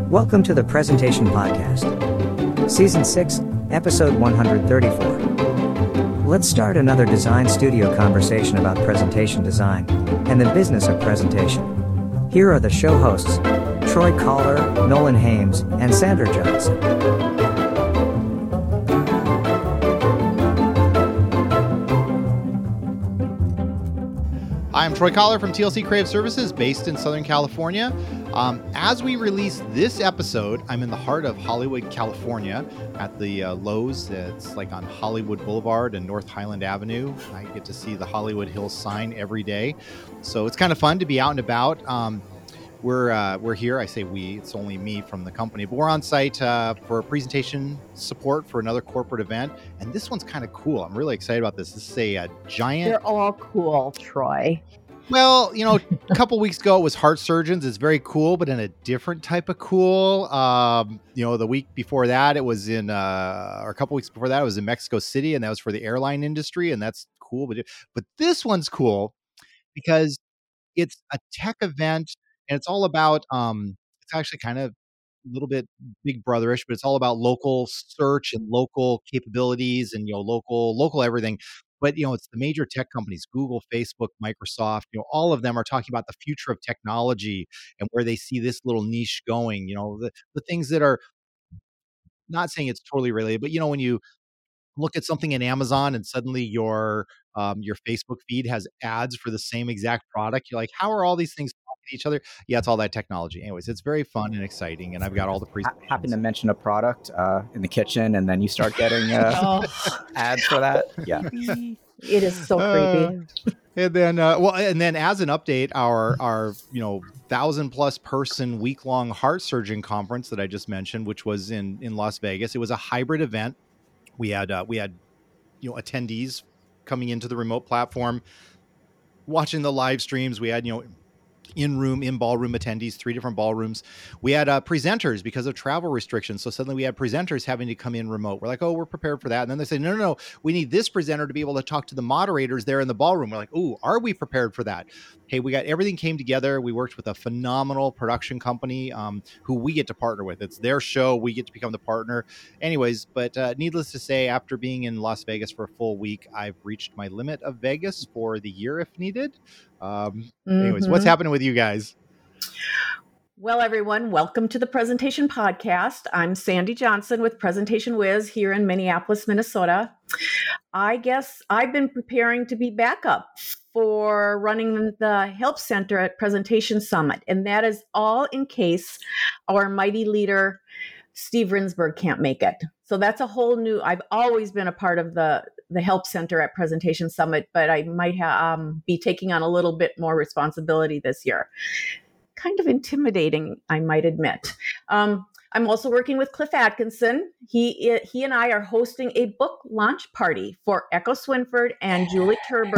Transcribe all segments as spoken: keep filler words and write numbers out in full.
Welcome to the Presentation Podcast, Season six, Episode one hundred thirty-four. Let's start another design studio conversation about presentation design and the business of presentation. Here are the show hosts, Troy Collar, Nolan Hames, and Sandra Johnson. Hi, I'm Troy Collar from T L C Creative Services, based in Southern California. Um, as we release this episode, I'm in the heart of Hollywood, California, at the uh, Lowe's. It's like on Hollywood Boulevard and North Highland Avenue. I get to see the Hollywood Hills sign every day, so it's kind of fun to be out and about. Um, we're uh, we're here. I say we. It's only me from the company, but we're on site uh, for presentation support for another corporate event, and this one's kind of cool. I'm really excited about this. This is a, a giant. They're all cool, Troy. Well, you know, a couple weeks ago it was heart surgeons. It's very cool, but in a different type of cool. Um, you know, the week before that it was in, uh, or a couple weeks before that it was in Mexico City, and that was for the airline industry, and that's cool. But but this one's cool because it's a tech event, and it's all about. Um, it's actually kind of a little bit Big Brotherish, but it's all about local search and local capabilities, and you know, local local everything. But, you know, it's the major tech companies, Google, Facebook, Microsoft, you know, all of them are talking about the future of technology and where they see this little niche going, you know, the, the things that are not saying it's totally related, but, you know, when you look at something in Amazon and suddenly your um, your Facebook feed has ads for the same exact product, you're like, how are all these things talking to each other? Yeah, it's all that technology. Anyways, it's very fun and exciting, and I've got all the presentations. Happen to mention a product uh, in the kitchen, and then you start getting uh, Oh, ads for that. Yeah. it is so creepy. Uh, and then, uh, well, and then as an update, our our you know thousand plus person week long heart surgeon conference that I just mentioned, which was in in Las Vegas, it was a hybrid event. We had uh, we had you know attendees coming into the remote platform, watching the live streams. We had you know. in-room, in-ballroom attendees, three different ballrooms. We had uh, presenters because of travel restrictions. So suddenly we had presenters having to come in remote. We're like, oh, we're prepared for that. And then they say, no, no, no, we need this presenter to be able to talk to the moderators there in the ballroom. We're like, oh, are we prepared for that? Hey, we got everything came together. We worked with a phenomenal production company um, who we get to partner with. It's their show. We get to become the partner. Anyways, but uh, needless to say, after being in Las Vegas for a full week, I've reached my limit of Vegas for the year if needed. Um, anyways, Mhm. what's happening with you guys? Well, everyone, welcome to the Presentation Podcast. I'm Sandy Johnson with Presentation Wiz here in Minneapolis, Minnesota. I guess I've been preparing to be backup for running the Help Center at Presentation Summit, and that is all in case our mighty leader, Steve Rinsberg, can't make it. So that's a whole new, I've always been a part of the, the Help Center at Presentation Summit, but I might ha- um, be taking on a little bit more responsibility this year. Kind of intimidating, I might admit. Um, I'm also working with Cliff Atkinson. He he and I are hosting a book launch party for Echo Swinford and Julie Turbert.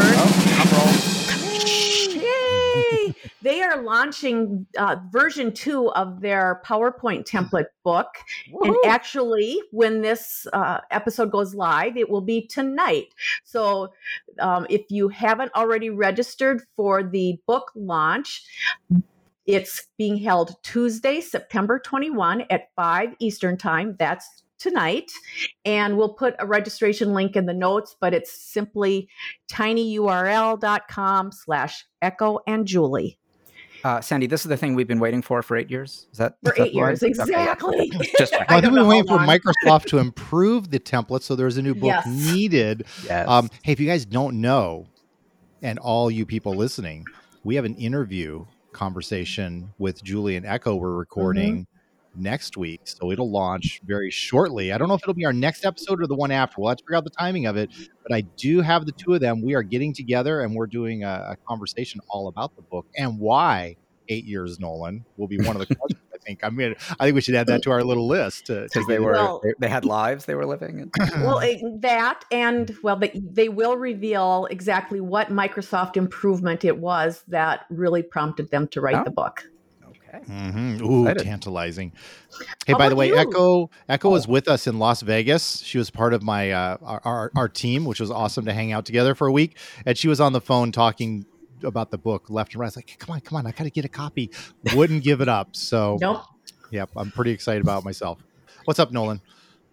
Oh, Yay! They are launching uh, version two of their PowerPoint template book. And actually, when this uh, episode goes live, it will be tonight. So um, if you haven't already registered for the book launch, it's being held Tuesday, September twenty-first at five Eastern Time. That's tonight. And we'll put a registration link in the notes, but it's simply tinyurl.com slash Echo and Julie. Uh, Sandy, this is the thing we've been waiting for for eight years. Is that For is that eight years, right? Okay, yeah. exactly. Just Well, I think don't we know were waiting how for long. Microsoft to improve the template, so there's a new book Yes. needed. yes. Um, hey, if you guys don't know, and all you people listening, we have an interview conversation with Julie and Echo we're recording next week, so it'll launch very shortly. I don't know if it'll be our next episode or the one after. We'll have to figure out the timing of it, but I do have the two of them. We are getting together and we're doing a, a conversation all about the book and why eight years, Nolan, will be one of the questions. I think I mean I think we should add that to our little list to, to because they get- were Well- they, they had lives they were living in. Well, it, that and, well, they, they will reveal exactly what Microsoft improvement it was that really prompted them to write Oh. the book. Okay. Mhm. Ooh, Excited. tantalizing. Hey, How by the about way, you? Echo Echo was with us in Las Vegas. She was part of my uh, our, our our team, which was awesome to hang out together for a week. And she was on the phone talking about the book left and right. I was like, come on, come on, I got to get a copy. Wouldn't give it up. So Nope. Yep. I'm pretty excited about it myself. What's up, Nolan?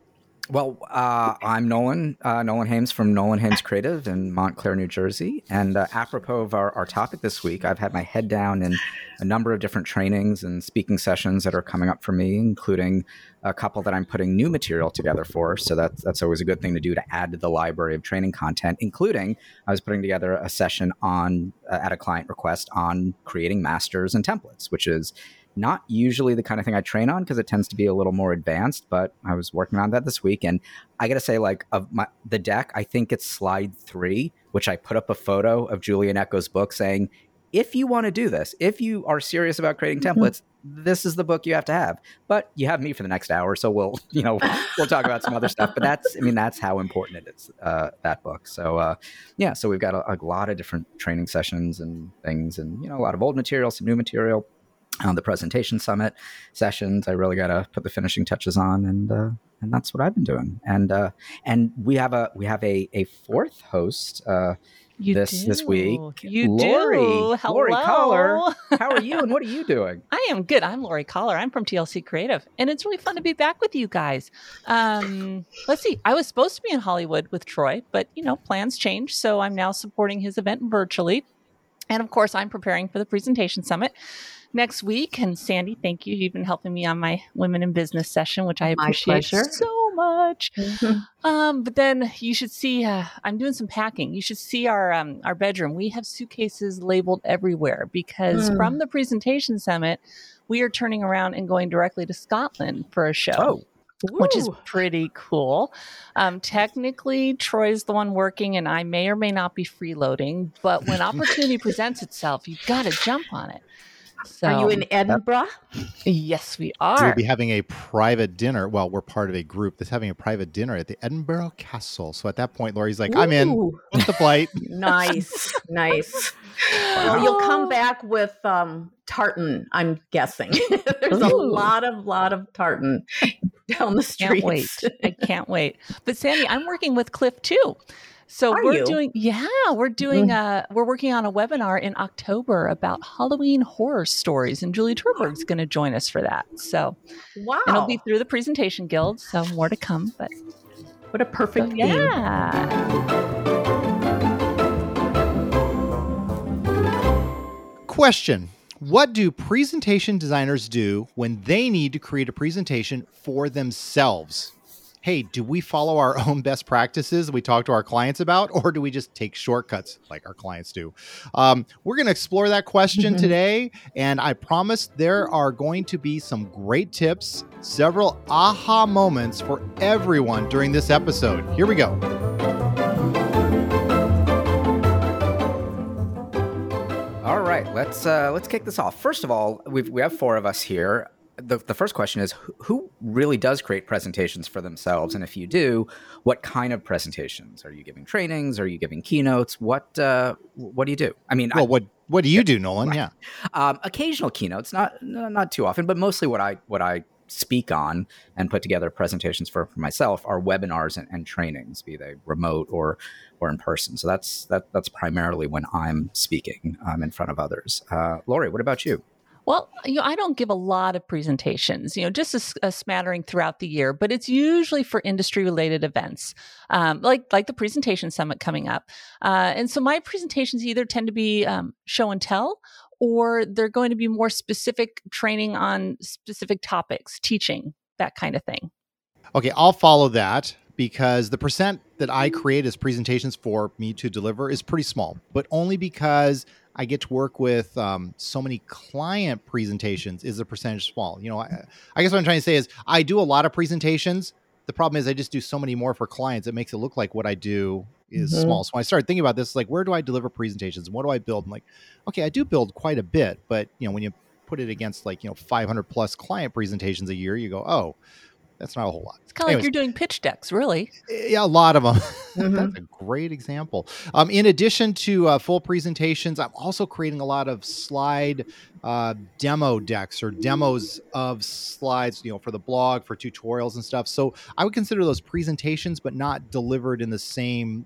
Well, uh, I'm Nolan, uh, Nolan Hames from Nolan Hames Creative in Montclair, New Jersey. And uh, apropos of our, our topic this week, I've had my head down in a number of different trainings and speaking sessions that are coming up for me, including a couple that I'm putting new material together for. So that's, that's always a good thing to do to add to the library of training content, including I was putting together a session on uh, at a client request on creating masters and templates, which is not usually the kind of thing I train on because it tends to be a little more advanced, but I was working on that this week. And I got to say, like, of my the deck, I think it's slide three, which I put up a photo of Julian Echo's book saying, if you want to do this, if you are serious about creating templates, mm-hmm. this is the book you have to have. But you have me for the next hour, so we'll, you know, we'll talk about some other stuff. But that's, I mean, that's how important it is, uh, that book. So, uh, yeah, so we've got a, a lot of different training sessions and things, and, you know, a lot of old material, some new material. On the presentation summit sessions, I really got to put the finishing touches on, and uh, and that's what I've been doing. And uh, and we have a we have a a fourth host uh, you this do. this week. You Lori, do. Hello. Lori Collar. How are you? And what are you doing? I am good. I'm Lori Collar. I'm from T L C Creative, and it's really fun to be back with you guys. Um, let's see. I was supposed to be in Hollywood with Troy, but you know plans changed, so I'm now supporting his event virtually. And of course, I'm preparing for the presentation summit next week. And Sandy, thank you. You've been helping me on my women in business session, which I appreciate so much. Mm-hmm. Um, but then you should see, uh, I'm doing some packing. You should see our, um, our bedroom. We have suitcases labeled everywhere because mm. from the presentation summit, we are turning around and going directly to Scotland for a show. Oh. Which is pretty cool. Um, technically, Troy's the one working, and I may or may not be freeloading. But when opportunity presents itself, you've got to jump on it. So, are you in Edinburgh? Yes, we are. We'll be having a private dinner. Well, we're part of a group that's having a private dinner at the Edinburgh Castle. So at that point, Lori's like, Ooh. I'm in. What's the flight? Nice, nice. Wow. Well, you'll come back with um, tartan, I'm guessing. There's Ooh. a lot of, lot of tartan down the streets. Can't wait. I can't wait. But Sandy, I'm working with Cliff too. So Are we're you? doing, yeah, we're doing, uh, we're working on a webinar in October about Halloween horror stories, and Julie Turberg's going to join us for that. So, wow, and it'll be through the Presentation Guild. So more to come. But what a perfect so, theme. Yeah. Question. What do presentation designers do when they need to create a presentation for themselves? Hey, do we follow our own best practices we talk to our clients about, or do we just take shortcuts like our clients do? Um, we're going to explore that question mm-hmm. today, and I promise there are going to be some great tips, several aha moments for everyone during this episode. Here we go. All right, let's uh, let's kick this off. First of all, we've, we have four of us here. The, the first question is, who, who really does create presentations for themselves? And if you do, what kind of presentations? Are you giving trainings? Are you giving keynotes? What uh, what do you do? I mean, well, I, what what do you do, Nolan? Right. Yeah, um, occasional keynotes, not not too often, but mostly what I what I speak on and put together presentations for, for myself are webinars and, and trainings, be they remote or or in person. So that's that that's primarily when I'm speaking um, in front of others. Uh, Lori, what about you? Well, you know, I don't give a lot of presentations, you know, just a, a smattering throughout the year, but it's usually for industry related events, um, like like the Presentation Summit coming up. Uh, and so my presentations either tend to be um, show and tell, or they're going to be more specific training on specific topics, teaching, that kind of thing. Okay, I'll follow that because the percent that I create as presentations for me to deliver is pretty small, but only because I get to work with um, so many client presentations is the percentage small. You know, I, I guess what I'm trying to say is I do a lot of presentations. The problem is I just do so many more for clients. It makes it look like what I do is mm-hmm. small. So when I started thinking about this, like, where do I deliver presentations and what do I build? I'm like, okay, I do build quite a bit, but you know, when you put it against like, you know, five hundred plus client presentations a year, you go, oh, that's not a whole lot. It's kind of like you're doing pitch decks, really. Yeah, a lot of them. Mm-hmm. That's a great example. Um, in addition to uh, full presentations, I'm also creating a lot of slide uh, demo decks or demos of slides, you know, for the blog, for tutorials and stuff. So I would consider those presentations, but not delivered in the same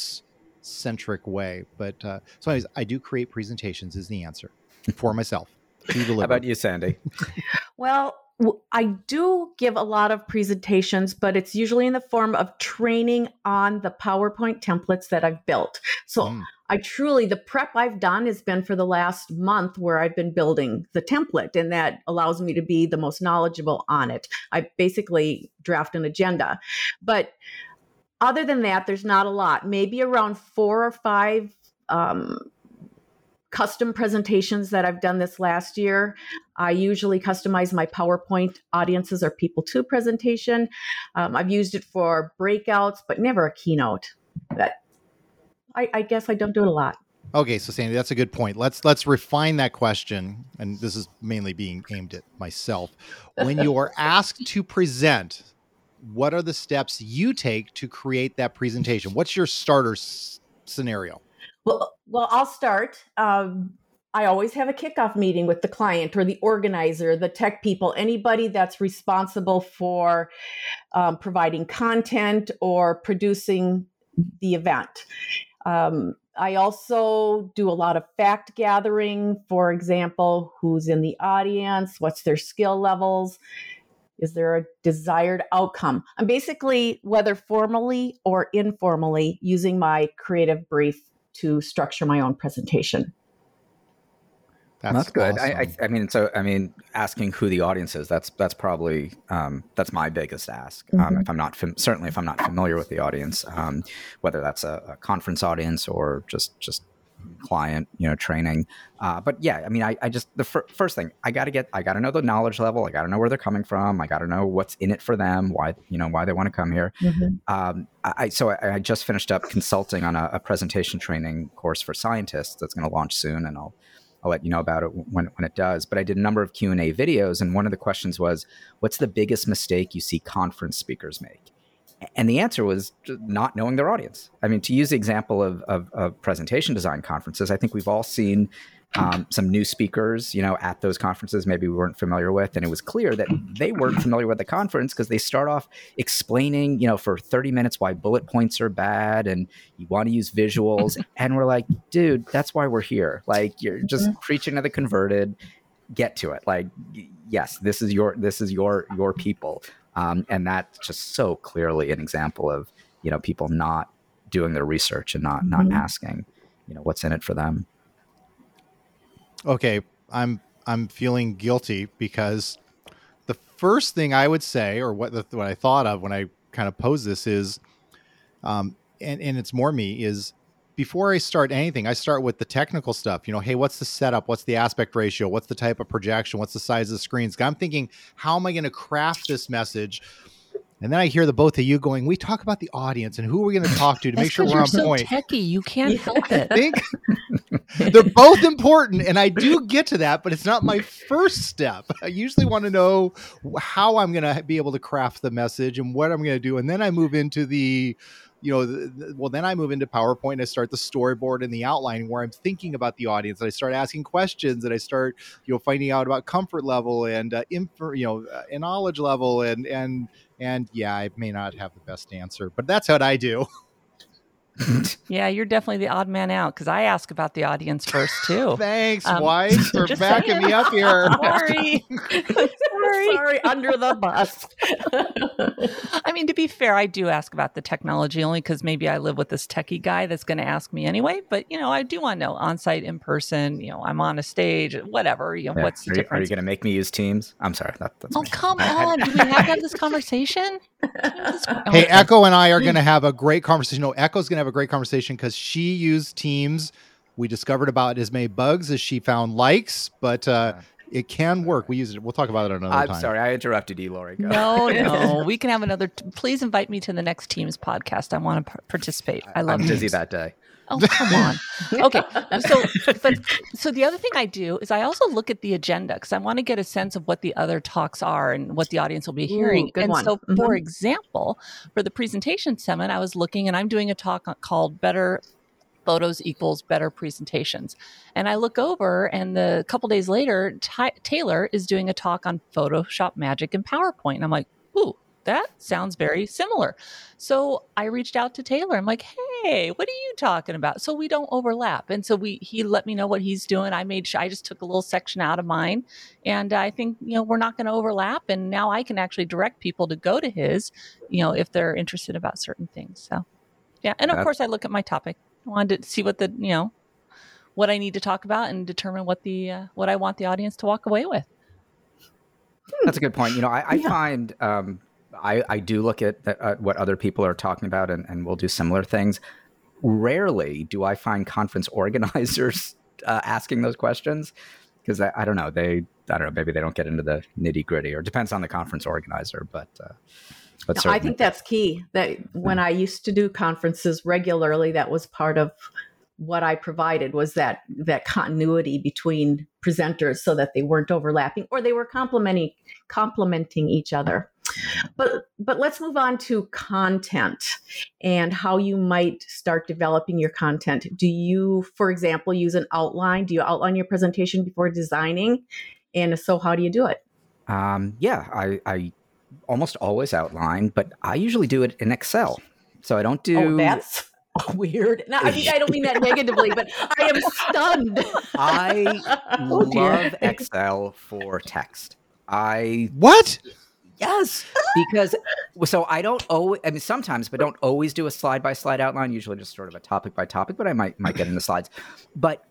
audience-centric way. But uh, so anyways, I do create presentations is the answer for myself. Do deliver. How about you, Sandy? Well, w- I do give a lot of presentations, but it's usually in the form of training on the PowerPoint templates that I've built. So Mm. I truly, the prep I've done has been for the last month where I've been building the template, and that allows me to be the most knowledgeable on it. I basically draft an agenda. But other than that, there's not a lot, maybe around four or five um, custom presentations that I've done this last year. I usually customize my PowerPoint audiences or people to presentation. Um, I've used it for breakouts, but never a keynote. That I, I guess I don't do it a lot. Okay, so Sandy, that's a good point. Let's let's refine that question, and this is mainly being aimed at myself. When you are asked to present, what are the steps you take to create that presentation? What's your starter s- scenario? Well, well, I'll start. Um, I always have a kickoff meeting with the client or the organizer, the tech people, anybody that's responsible for um, providing content or producing the event. Um, I also do a lot of fact gathering. For example, who's in the audience? What's their skill levels? Is there a desired outcome? I'm basically, whether formally or informally, using my creative brief to structure my own presentation. That's, That's good. awesome. I, I, I mean, so I mean, asking who the audience is, that's that's probably um, that's my biggest ask. Um, Mhm. if I'm not fam- certainly if I'm not familiar with the audience, um, whether that's a, a conference audience or just just client, you know, training. Uh, but yeah, I mean, I, I just the fir- first thing I got to get, I got to know the knowledge level. I got to know where they're coming from. I got to know what's in it for them. Why you know why they want to come here. Mhm. Um, I, I so I, I just finished up consulting on a, a presentation training course for scientists that's going to launch soon, and I'll I'll let you know about it when when it does. But I did a number of Q and A videos, and one of the questions was, "What's the biggest mistake you see conference speakers make?" And the answer was not knowing their audience. I mean, to use the example of, of, of presentation design conferences, I think we've all seen um, some new speakers, you know, at those conferences maybe we weren't familiar with. And it was clear that they weren't familiar with the conference because they start off explaining, you know, for thirty minutes why bullet points are bad and you want to use visuals. And we're like, dude, that's why we're here. Like, you're just preaching to the converted. Get to it. Like, yes, this is your this is your your people. Um, and that's just so clearly an example of, you know, people not doing their research and not Mhm. not asking, you know, what's in it for them. Okay, I'm I'm feeling guilty because the first thing I would say, or what the, what I thought of when I kind of posed this is, um, and and it's more me is before I start anything, I start with the technical stuff. You know, hey, what's the setup? What's the aspect ratio? What's the type of projection? What's the size of the screens? I'm thinking, how am I going to craft this message? And then I hear the both of you going, we talk about the audience and who are we going to talk to to That's make sure 'cause we're you're on so point. techie. You can't help it. I think they're both important, and I do get to that, but it's not my first step. I usually want to know how I'm going to be able to craft the message and what I'm going to do, and then I move into the, you know, the, the, well, then I move into PowerPoint and I start the storyboard and the outline where I'm thinking about the audience, and I start asking questions, and I start, you know, finding out about comfort level and uh, inf- you know, uh, knowledge level, and and and yeah, I may not have the best answer, but that's what I do. Yeah, you're definitely the odd man out because I ask about the audience first too. Thanks, Um, wife, for just backing saying. me up here. Sorry. Sorry. Sorry, under the bus. I mean, to be fair, I do ask about the technology only because maybe I live with this techie guy that's going to ask me anyway. But, you know, I do want to know on-site, in person, you know, I'm on a stage, whatever, you know, Yeah. what's the are, you, are you difference? going to make me use Teams? I'm sorry. That, that's Oh, me. come I- I- on. Do we have to have this conversation? Teams is- Hey, okay. Echo and I are going to have a great conversation. No, Echo's going to have a great conversation because she used Teams. We discovered about as many bugs as she found likes, but uh, it can work. We use it. We'll talk about it another I'm time. sorry. I interrupted you, Lori. Go. No, no. We can have another. T- Please invite me to the next Teams podcast. I want to p- participate. I love I'm busy Teams. that day. Oh, come on. Okay. So, but so the other thing I do is I also look at the agenda because I want to get a sense of what the other talks are and what the audience will be hearing. Ooh, good and one. so, for Mhm. example, for the presentation summit, I was looking and I'm doing a talk called Better Photos Equals Better Presentations. And I look over and the a couple days later, Ty- Taylor is doing a talk on Photoshop Magic and PowerPoint. And I'm like, ooh, that sounds very similar. So I reached out to Taylor. I'm like, hey, what are you talking about? So we don't overlap. And so we he let me know what he's doing. I made sure I just took a little section out of mine. And I think, you know, we're not going to overlap. And now I can actually direct people to go to his, you know, if they're interested about certain things. So, yeah. And of That's- course, I look at my topic. I wanted to see what the, you know, what I need to talk about and determine what the uh, what I want the audience to walk away with. That's a good point. You know, I, I yeah. find um, I, I do look at, at what other people are talking about, and, and we'll do similar things. Rarely do I find conference organizers uh, asking those questions, because I, I don't know, they I don't know, maybe they don't get into the nitty gritty, or it depends on the conference organizer. But uh, but no, I think that's key. That when I used to do conferences regularly, that was part of what I provided, was that that continuity between presenters so that they weren't overlapping or they were complementing complementing each other. But but let's move on to content and how you might start developing your content. Do you, for example, use an outline? Do you outline your presentation before designing? And if so, how do you do it? Um, yeah, I, I almost always outline, but I usually do it in Excel. So I don't do... Oh, that's... weird. No, I mean, I don't mean that negatively, but I am stunned. I oh, love Excel for text. I what? Yes, because so I don't always. I mean, sometimes, but don't always do a slide by slide outline. Usually, just sort of a topic by topic. But I might might get into slides. But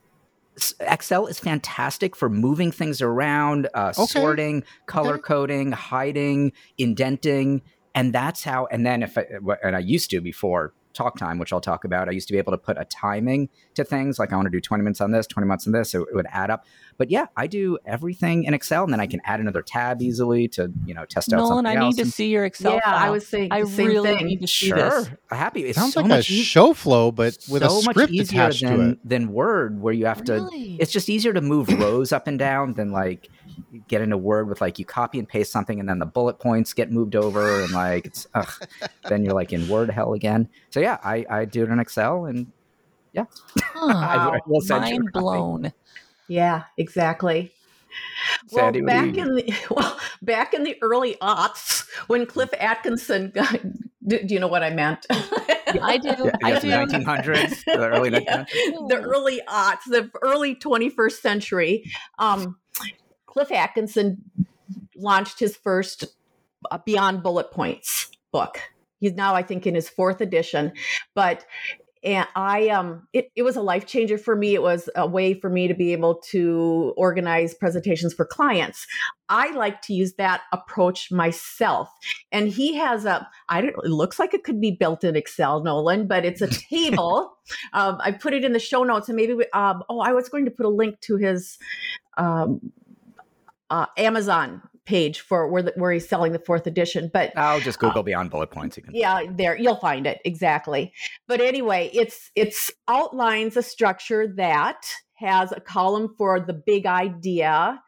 Excel is fantastic for moving things around, uh, okay. sorting, color okay. coding, hiding, indenting, and that's how. And then if I, and I used to before talk time, which I'll talk about, I used to be able to put a timing to things, like I want to do twenty minutes on this, twenty minutes on this, so it would add up. But yeah, I do everything in Excel, and then I can add another tab easily to, you know, test out Nolan, something I else. need to see your Excel yeah, file. I was saying I the same really thing. need to see Sure. this. Happy. It's sounds so like much a e- show flow, but with so a script much easier attached than, to it. than Word, where you have to, Really? it's just easier to move rows up and down than like get into Word with like you copy and paste something and then the bullet points get moved over and like it's, ugh, then you're like in Word hell again. So yeah, I, I do it in Excel and yeah. Huh. I will send you a Mind copy. blown. Yeah, exactly. Sandy, well, what do back you- in the well, back in the early aughts, when Cliff Atkinson got, do, do you know what I meant? I do. Yeah, I yeah, do. the nineteen hundreds, the early nineteen hundreds. The early aughts, the early twenty-first century. Um, Cliff Atkinson launched his first uh, Beyond Bullet Points book. He's now, I think, in his fourth edition, but. And I, um, it, it was a life changer for me. It was a way for me to be able to organize presentations for clients. I like to use that approach myself. And he has a, I don't, it looks like it could be built in Excel, Nolan, but it's a table. um, I put it in the show notes, and maybe, we, um, oh, I was going to put a link to his um, uh, Amazon page for where the, where he's selling the fourth edition, but I'll just Google uh, Beyond Bullet Points. You can yeah, there you'll find it exactly. But anyway, it's it's outlines a structure that has a column for the big idea,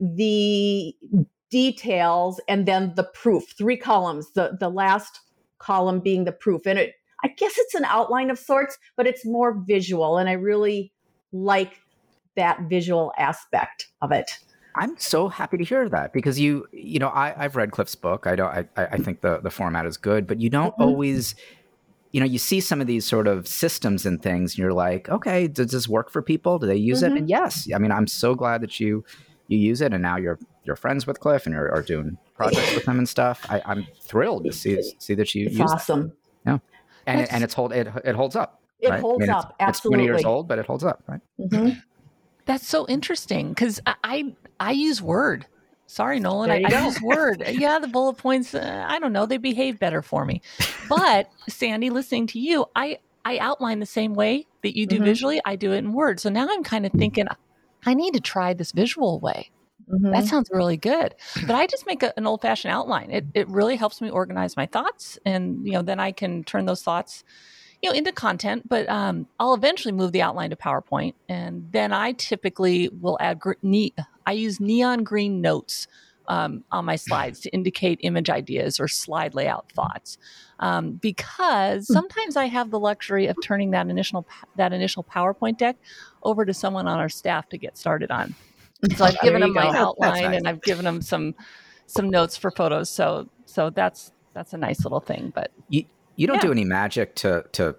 the details, and then the proof. Three columns. The the last column being the proof, and it I guess it's an outline of sorts, but it's more visual, and I really like that visual aspect of it. I'm so happy to hear that, because you, you know, I, I've read Cliff's book. I don't, I, I think the, the format is good, but you don't mm-hmm. always, you know, you see some of these sort of systems and things and you're like, okay, does this work for people? Do they use mm-hmm. it? And yes, I mean, I'm so glad that you, you use it, and now you're, you're friends with Cliff and you're are doing projects with him and stuff. I, I'm thrilled to see, see that you it's use awesome. That. Yeah. And it, and it's hold, it, it holds up. It right? holds I mean, up. It's, absolutely. It's twenty years old, but it holds up. Right. Mm-hmm. That's so interesting, because I, I I use Word. Sorry, Nolan, I, I use Word. Yeah, the bullet points, uh, I don't know, they behave better for me. But Sandy, listening to you, I, I outline the same way that you do mm-hmm. visually. I do it in Word. So now I'm kind of thinking, I need to try this visual way. Mm-hmm. That sounds really good. But I just make a, an old-fashioned outline. It it really helps me organize my thoughts, and you know, then I can turn those thoughts, you know, into content. But um, I'll eventually move the outline to PowerPoint, and then I typically will add gr- ne- I use neon green notes um, on my slides to indicate image ideas or slide layout thoughts, um, because sometimes I have the luxury of turning that initial that initial PowerPoint deck over to someone on our staff to get started on. So I've given them my go. outline nice. and I've given them some some notes for photos. So so that's that's a nice little thing. But You you don't Yeah. do any magic to to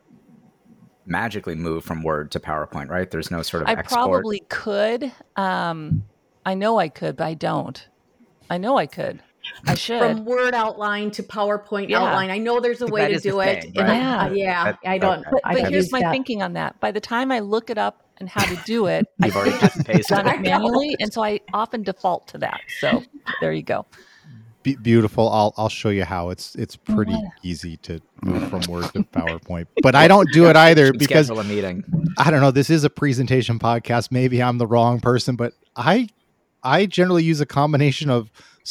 magically move from Word to PowerPoint, right? There's no sort of I export. probably could. Um, I know I could, but I don't. I know I could. I should. From Word outline to PowerPoint Yeah. outline. I know there's a way That to is the do it. thing, and right? I- uh, yeah, That- I don't. okay. but I but don't here's use my that. thinking on that. By the time I look it up and how to do it, You've already cut and pasted done it. it manually, and so I often default to that. So there you go. Be- beautiful. I'll I'll show you how. It's it's pretty What? easy to move from Word to PowerPoint. But I don't do it either Should because schedule a meeting. I don't know. This is a presentation podcast. Maybe I'm the wrong person, but I I generally use a combination of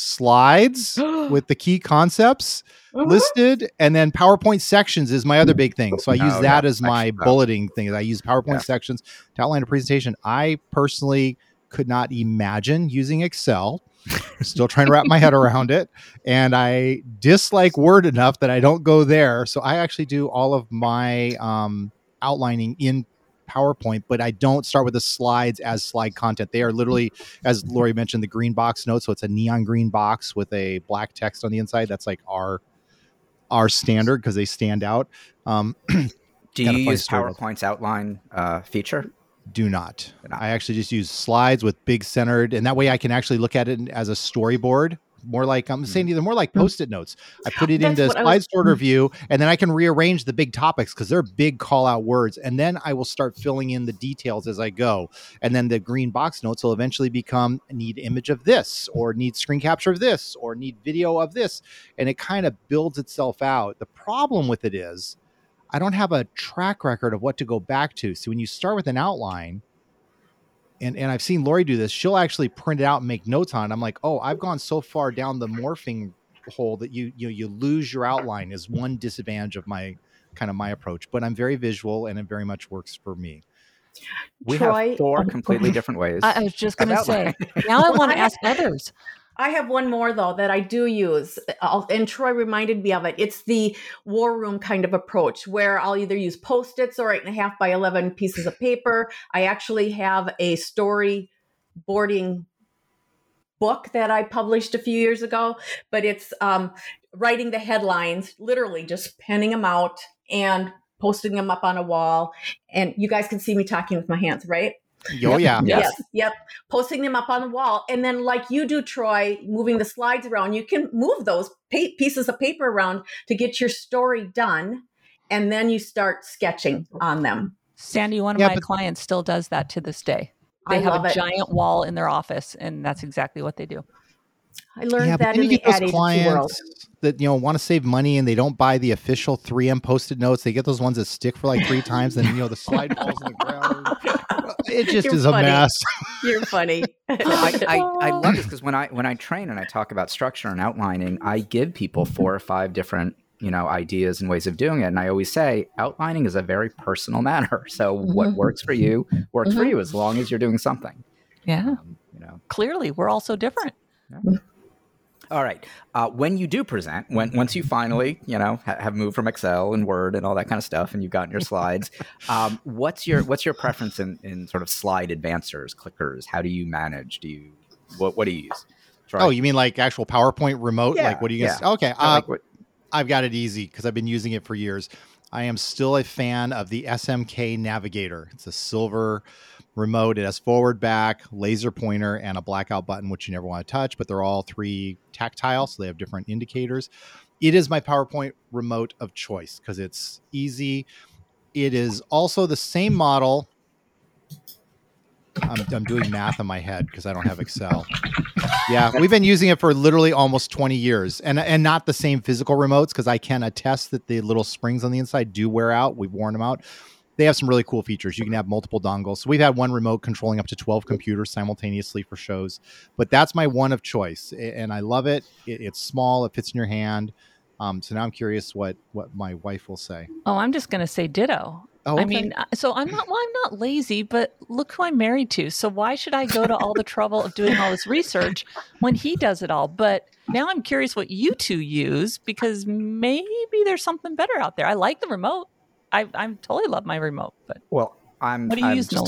slides with the key concepts Mhm. listed, and then PowerPoint sections is my other big thing. So I use Oh, that yeah, as my section, oh. bulleting thing. I use PowerPoint Yeah. sections to outline a presentation. I personally could not imagine using Excel. Still trying to wrap my head around it. And I dislike Word enough that I don't go there. So I actually do all of my um, outlining in PowerPoint, but I don't start with the slides as slide content. They are literally, as Lori mentioned, the green box notes. So it's a neon green box with a black text on the inside. That's like our our standard because they stand out. Um, Do Got a you funny use story about PowerPoint's outline uh, feature? do not. Do not. I actually just use slides with big centered, and that way I can actually look at it as a storyboard. More like I'm saying, either more like post-it notes. I put it That's into what I slide was- sorter view, and then I can rearrange the big topics because they're big call-out words, and then I will start filling in the details as I go. And then the green box notes will eventually become need image of this, or need screen capture of this, or need video of this, and it kind of builds itself out. The problem with it is I don't have a track record of what to go back to. So when you start with an outline, and, and I've seen Lori do this, she'll actually print it out and make notes on it. I'm like, oh, I've gone so far down the morphing hole that you you you lose your outline is one disadvantage of my kind of my approach. But I'm very visual and it very much works for me. We Troy- have four oh, completely okay. different ways. I, I was just going to Of say. outline. Now I Well, want to I- ask others. I have one more though that I do use, I'll, and Troy reminded me of it. It's the war room kind of approach where I'll either use post-its or eight and a half by eleven pieces of paper. I actually have a story boarding book that I published a few years ago, but it's um, writing the headlines, literally just penning them out and posting them up on a wall. And you guys can see me talking with my hands, right? Oh yeah. Yes. Yes. Yep. Posting them up on the wall. And then like you do, Troy, moving the slides around, you can move those pa- pieces of paper around to get your story done. And then you start sketching on them. Sandy, one of Yeah, my but- clients still does that to this day. They I have love a it. giant wall in their office, and that's exactly what they do. I learned Yeah, but that then in you the get ad those agency world. clients that you know want to save money and they don't buy the official three M post-it notes. They get those ones that stick for like three times, and you know the slide falls on the ground. It just You're is a funny. mess. You're funny. I, I, I love this because when I when I train and I talk about structure and outlining, I give people four or five different you know ideas and ways of doing it, and I always say outlining is a very personal matter. So what Mhm. works for you works for Mhm. you as long as you're doing something. Yeah, Um, you know. clearly we're all so different. All right. Uh, when you do present, when once you finally, you know, ha- have moved from Excel and Word and all that kind of stuff, and you've gotten your slides, um, what's your what's your preference in, in sort of slide advancers, clickers? How do you manage? Do you what what do you use? Troy? Oh, you mean like actual PowerPoint remote? Yeah, Like what do you guys? yeah. Okay, Kinda uh, like what- I've got it easy because I've been using it for years. I am still a fan of the S M K Navigator. It's a silver remote. It has forward, back, laser pointer, and a blackout button, which you never want to touch, but they're all three tactile, so they have different indicators. It is my PowerPoint remote of choice because it's easy. It is also the same model. I'm, I'm doing math in my head because I don't have Excel. Yeah, we've been using it for literally almost twenty years, and and not the same physical remotes because I can attest that the little springs on the inside do wear out. We've worn them out. They have some really cool features. You can have multiple dongles. So we've had one remote controlling up to twelve computers simultaneously for shows, but that's my one of choice, a- and I love it. it it's small. It fits in your hand. Um, so now I'm curious what what my wife will say. Oh, I'm just going to say ditto. Oh, I okay. mean, uh, so I'm not, well, I'm not lazy, but look who I'm married to. So why should I go to all the trouble of doing all this research when he does it all? But now I'm curious what you two use because maybe there's something better out there. I like the remote. I I totally love my remote, but Well, I'm, What do you I'm use, just Nolan?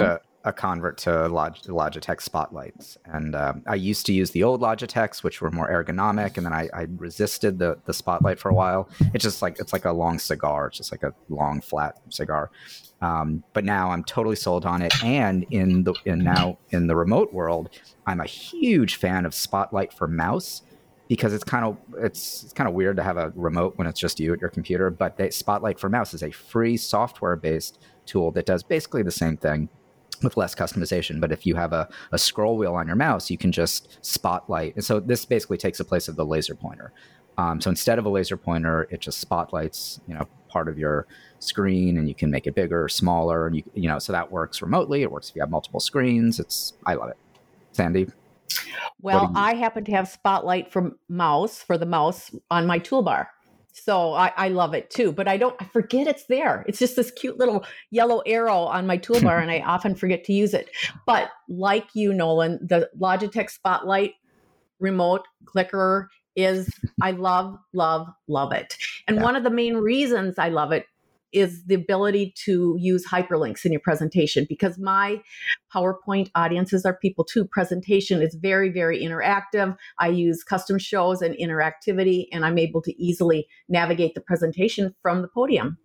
a convert to Log- Logitech Spotlights, and um, I used to use the old Logitechs, which were more ergonomic, and then I, I resisted the the Spotlight for a while. It's just like it's like a long cigar. It's just like a long flat cigar. Um, but now I'm totally sold on it, and in the in now in the remote world, I'm a huge fan of Spotlight for mouse. Because it's kind of it's it's kind of weird to have a remote when it's just you at your computer. But they, Spotlight for mouse is a free software-based tool that does basically the same thing with less customization. But if you have a, a scroll wheel on your mouse, you can just spotlight. And so this basically takes the place of the laser pointer. Um, so instead of a laser pointer, it just spotlights, you know, part of your screen, and you can make it bigger or smaller. And you you know, so that works remotely. It works if you have multiple screens. It's I love it. Sandy. Well, I happen to have Spotlight for mouse for the mouse on my toolbar. So I, I love it too, but I don't, I forget it's there. It's just this cute little yellow arrow on my toolbar and I often forget to use it. But like you, Nolan, the Logitech Spotlight remote clicker is, I love, love, love it. And Yeah. one of the main reasons I love it is the ability to use hyperlinks in your presentation, because my PowerPoint audiences are people too. Presentation is very, very interactive. I use custom shows and interactivity, and I'm able to easily navigate the presentation from the podium.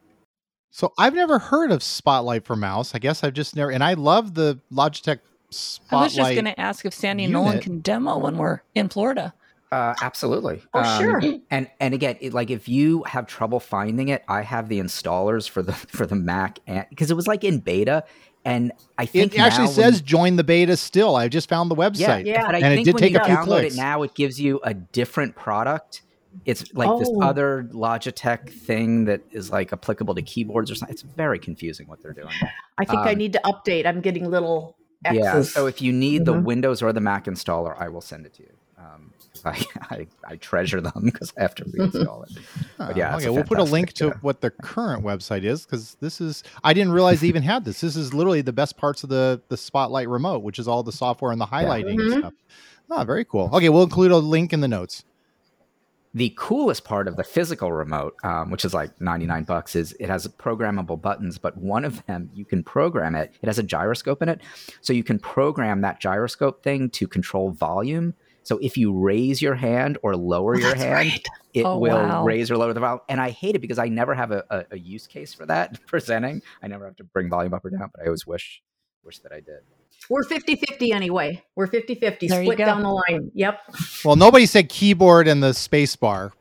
So I've never heard of Spotlight for mouse. I guess I've just never, and I love the Logitech Spotlight. I was just going to ask if Sandy and Nolan unit. can demo when we're in Florida. Uh, absolutely. Oh, sure. And and again, it, like if you have trouble finding it, I have the installers for the for the Mac, and because it was like in beta, and I think It actually now says when, join the beta still. I just found the website. Yeah. but I And it think did when take you a few download clicks. it now, it gives you a different product. It's like this Oh. other Logitech thing that is like applicable to keyboards or something. It's very confusing what they're doing. I think I Um, need to update. I'm getting little X's. Yeah. So if you need the Mhm. Windows or the Mac installer, I will send it to you. Um, I, I, I treasure them because I have to reinstall it. But yeah, it's okay, a we'll put a link to fantastic, uh, what the current website is, because this is, I didn't realize they even had this. This is literally the best parts of the, the Spotlight remote, which is all the software and the highlighting and Mhm. stuff. Oh, very cool. Okay, we'll include a link in the notes. The coolest part of the physical remote, um, which is like ninety-nine bucks, is it has programmable buttons, but one of them, you can program it. It has a gyroscope in it. So you can program that gyroscope thing to control volume. So if you raise your hand or lower your That's hand, right. it Oh, will wow. raise or lower the volume. And I hate it because I never have a, a, a use case for that presenting. I never have to bring volume up or down, but I always wish wish that I did. We're fifty-fifty anyway. We're fifty-fifty. There you Split go. down the line. Yep. Well, nobody said keyboard and the space bar.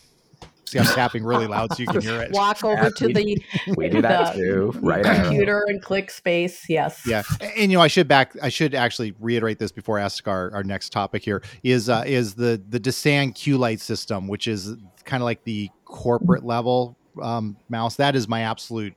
See, I'm tapping really loud so you can hear it. Walk over to the, We do that the too. Right arrow. computer and click space. Yes. Yeah, and you know, I should back. I should actually reiterate this before I ask our, our next topic here. Is uh, is the the Desan Q Light system, which is kind of like the corporate level um, mouse. That is my absolute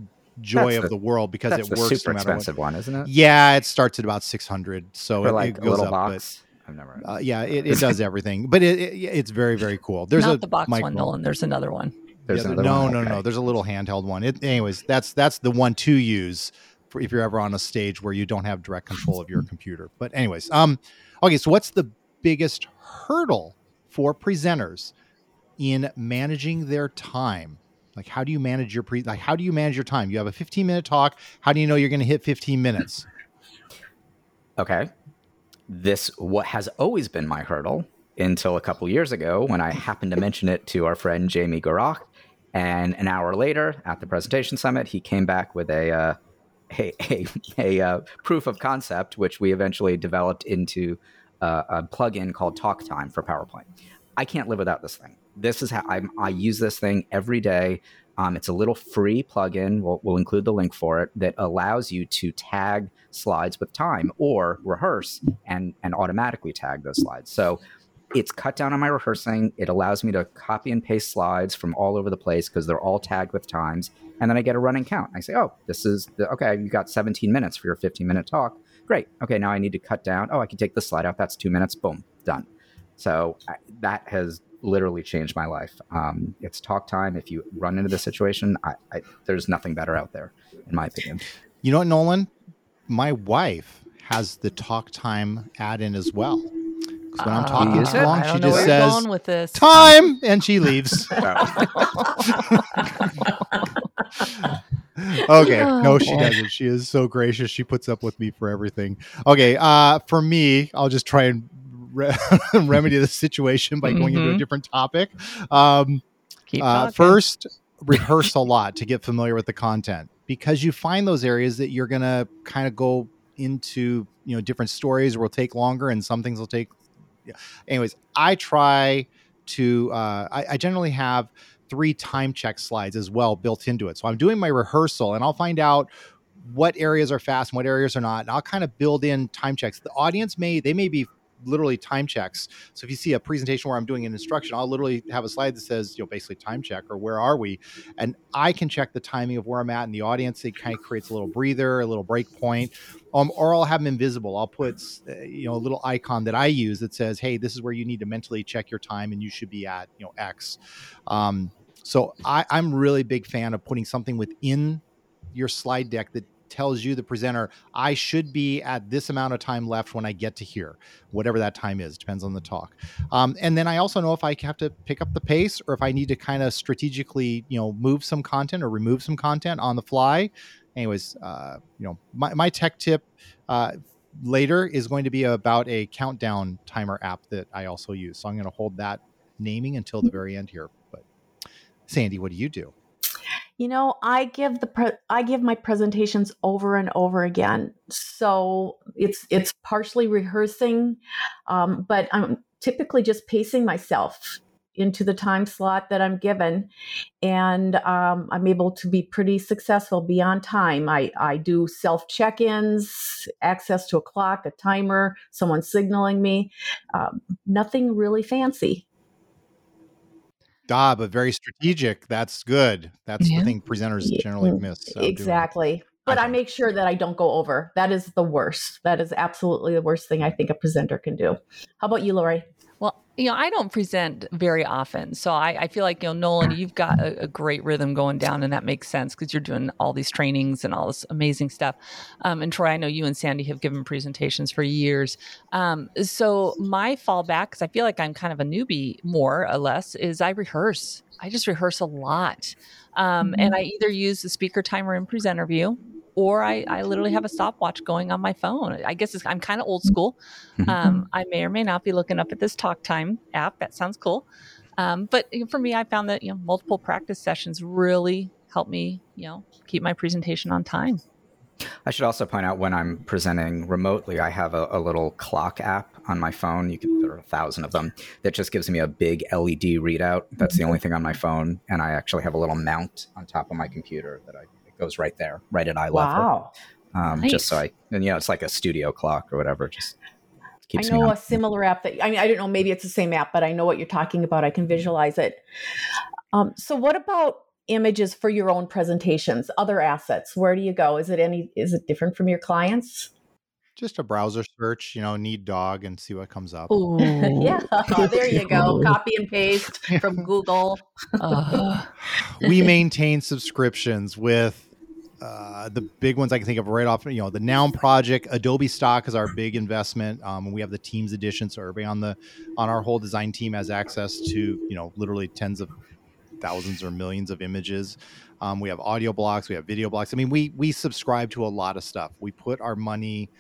joy That's of the- the world because That's it the works super no matter what. expensive one, isn't it? Yeah, it starts at about six hundred, so For it, like it a goes little up. box. I've never. But, uh, yeah, it, it does everything, but it, it it's very very cool. There's Not a the box micro- one, Nolan. There's another one. There's yeah, another no, one? no, Okay. no. There's a little handheld one. It, anyways, that's that's the one to use for if you're ever on a stage where you don't have direct control of your computer. But anyways, um, okay. So what's the biggest hurdle for presenters in managing their time? Like, how do you manage your pre? Like, how do you manage your time? You have a fifteen minute talk. How do you know you're going to hit fifteen minutes? Okay. This what has always been my hurdle until a couple years ago when I happened to mention it to our friend Jamie Garak, and an hour later at the presentation summit, he came back with a uh, a, a, a uh, proof of concept, which we eventually developed into uh, a plugin called TalkTime for PowerPoint. I can't live without this thing. This is how I'm, I use this thing every day. Um, it's a little free plugin. We'll, we'll include the link for it that allows you to tag slides with time or rehearse and, and automatically tag those slides. So it's cut down on my rehearsing. It allows me to copy and paste slides from all over the place because they're all tagged with times. And then I get a running count. I say, oh, this is, the, okay, you got seventeen minutes for your fifteen minute talk. Great. Okay, now I need to cut down. Oh, I can take this slide out. That's two minutes. Boom, done. So I, that has literally changed my life. Um, it's talk time. If you run into this situation, I, I, there's nothing better out there, in my opinion. You know what, Nolan? My wife has the talk time add-in as well. Because when I'm Uh, talking use too it? long, I don't she know just where you're says going with this. time, and she leaves. Okay. Oh, No, she boy. doesn't. She is so gracious. She puts up with me for everything. Okay. Uh, for me, I'll just try and re- remedy the situation by going into a Mhm. different topic. Um, Keep uh, talking. first, rehearse a lot to get familiar with the content, because you find those areas that you're going to kind of go into, you know, different stories will take longer and some things will take. Yeah. Anyways, I try to, uh, I, I generally have three time check slides as well built into it. So I'm doing my rehearsal and I'll find out what areas are fast and what areas are not. And I'll kind of build in time checks. The audience may, they may be literally time checks. So if you see a presentation where I'm doing an instruction, I'll literally have a slide that says, you know, basically time check or where are we? And I can check the timing of where I'm at in the audience. It kind of creates a little breather, a little break point. Um, or I'll have them invisible. I'll put, uh, you know, a little icon that I use that says, hey, this is where you need to mentally check your time and you should be at, you know, X. Um, so I, I'm really big fan of putting something within your slide deck that tells you, the presenter, I should be at this amount of time left when I get to here, whatever that time is, depends on the talk. Um, and then I also know if I have to pick up the pace or if I need to kind of strategically, you know, move some content or remove some content on the fly. Anyways, uh, you know, my, my tech tip uh, later is going to be about a countdown timer app that I also use. So I'm going to hold that naming until the very end here. But Sandy, what do you do? You know, I give the pre- I give my presentations over and over again. So it's it's partially rehearsing, um, but I'm typically just pacing myself into the time slot that I'm given, and um, I'm able to be pretty successful, be on time. I I do self check-ins, access to a clock, a timer, someone signaling me. Um, nothing really fancy. Ah, but very strategic. That's good. That's Yeah. the thing presenters generally miss. Uh, doing. Exactly. But I Okay. make sure that I don't go over. That is the worst. That is absolutely the worst thing I think a presenter can do. How about you, Lori? Well, you know, I don't present very often. So I, I feel like, you know, Nolan, you've got a, a great rhythm going down, and that makes sense because you're doing all these trainings and all this amazing stuff. Um, and Troy, I know you and Sandy have given presentations for years. Um, so my fallback, because I feel like I'm kind of a newbie more or less, is I rehearse. I just rehearse a lot. Um, and I either use the speaker timer in Presenter View, or I, I literally have a stopwatch going on my phone. I guess it's, I'm kind of old school. Um, I may or may not be looking up at this Talk Time app. That sounds cool. Um, but for me, I found that, you know, multiple practice sessions really help me, you know, keep my presentation on time. I should also point out when I'm presenting remotely, I have a, a little clock app on my phone. You can, there are a thousand of them that just gives me a big L E D readout. That's the only thing on my phone. And I actually have a little mount on top of my computer that I, it goes right there, right at eye level. Wow. Um, Nice. Just so I, and you know, it's like a studio clock or whatever. Just keeps I me know on. a similar app that, I mean, I don't know, maybe it's the same app, but I know what you're talking about. I can visualize it. Um, so what about images for your own presentations, other assets? Where do you go? Is it any, is it different from your clients? Just a browser search, you know, need dog and see what comes up. Yeah, there you go. Copy and paste from Google. Uh, We maintain subscriptions with uh, the big ones I can think of right off. You know, the Noun Project, Adobe Stock is our big investment. Um, we have the Teams edition, so everybody on the on our whole design team has access to, you know, literally tens of thousands or millions of images. Um, we have audio blocks, we have video blocks. I mean, we we subscribe to a lot of stuff. We put our money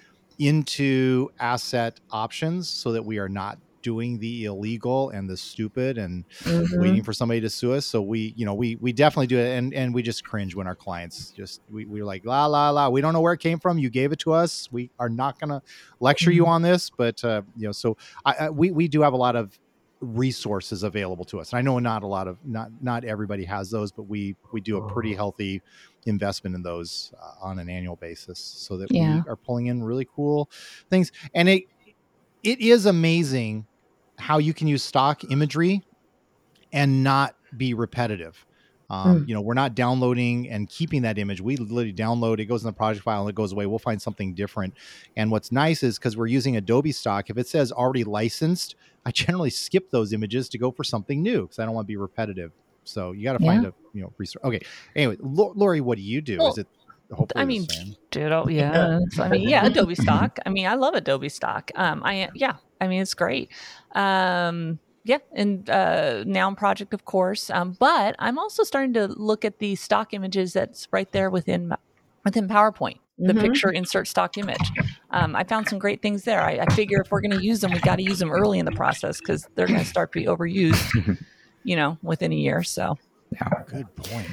into asset options so that we are not doing the illegal and the stupid and Mhm. waiting for somebody to sue us. So we, you know, we we definitely do it, and and we just cringe when our clients just we we're like la la la. We don't know where it came from. You gave it to us. We are not going to lecture you on this, but uh, you know, so I, I we we do have a lot of resources available to us. And I know not a lot of not not everybody has those, but we we do a pretty healthy investment in those uh, on an annual basis, so that Yeah. we are pulling in really cool things. And it it is amazing how you can use stock imagery and not be repetitive. Um, Mm. You know, we're not downloading and keeping that image. We literally download, it goes in the project file and it goes away. We'll find something different. And what's nice is because we're using Adobe Stock, if it says already licensed, I generally skip those images to go for something new because I don't want to be repetitive. So you got to find Yeah. a, you know, resource. Okay. Anyway, Lo- Lori, what do you do? Well, Is it hopefully I the mean, same? ditto. Yeah. I mean, yeah, Adobe Stock. I mean, I love Adobe Stock. Um, I yeah. I mean, it's great. Um, Yeah, and uh, Noun Project, of course. Um, but I'm also starting to look at the stock images that's right there within within PowerPoint. The Mhm. picture insert stock image. Um, I found some great things there. I, I figure if we're going to use them, we got to use them early in the process because they're going to start to be overused, you know, within a year. So, Yeah. Good point.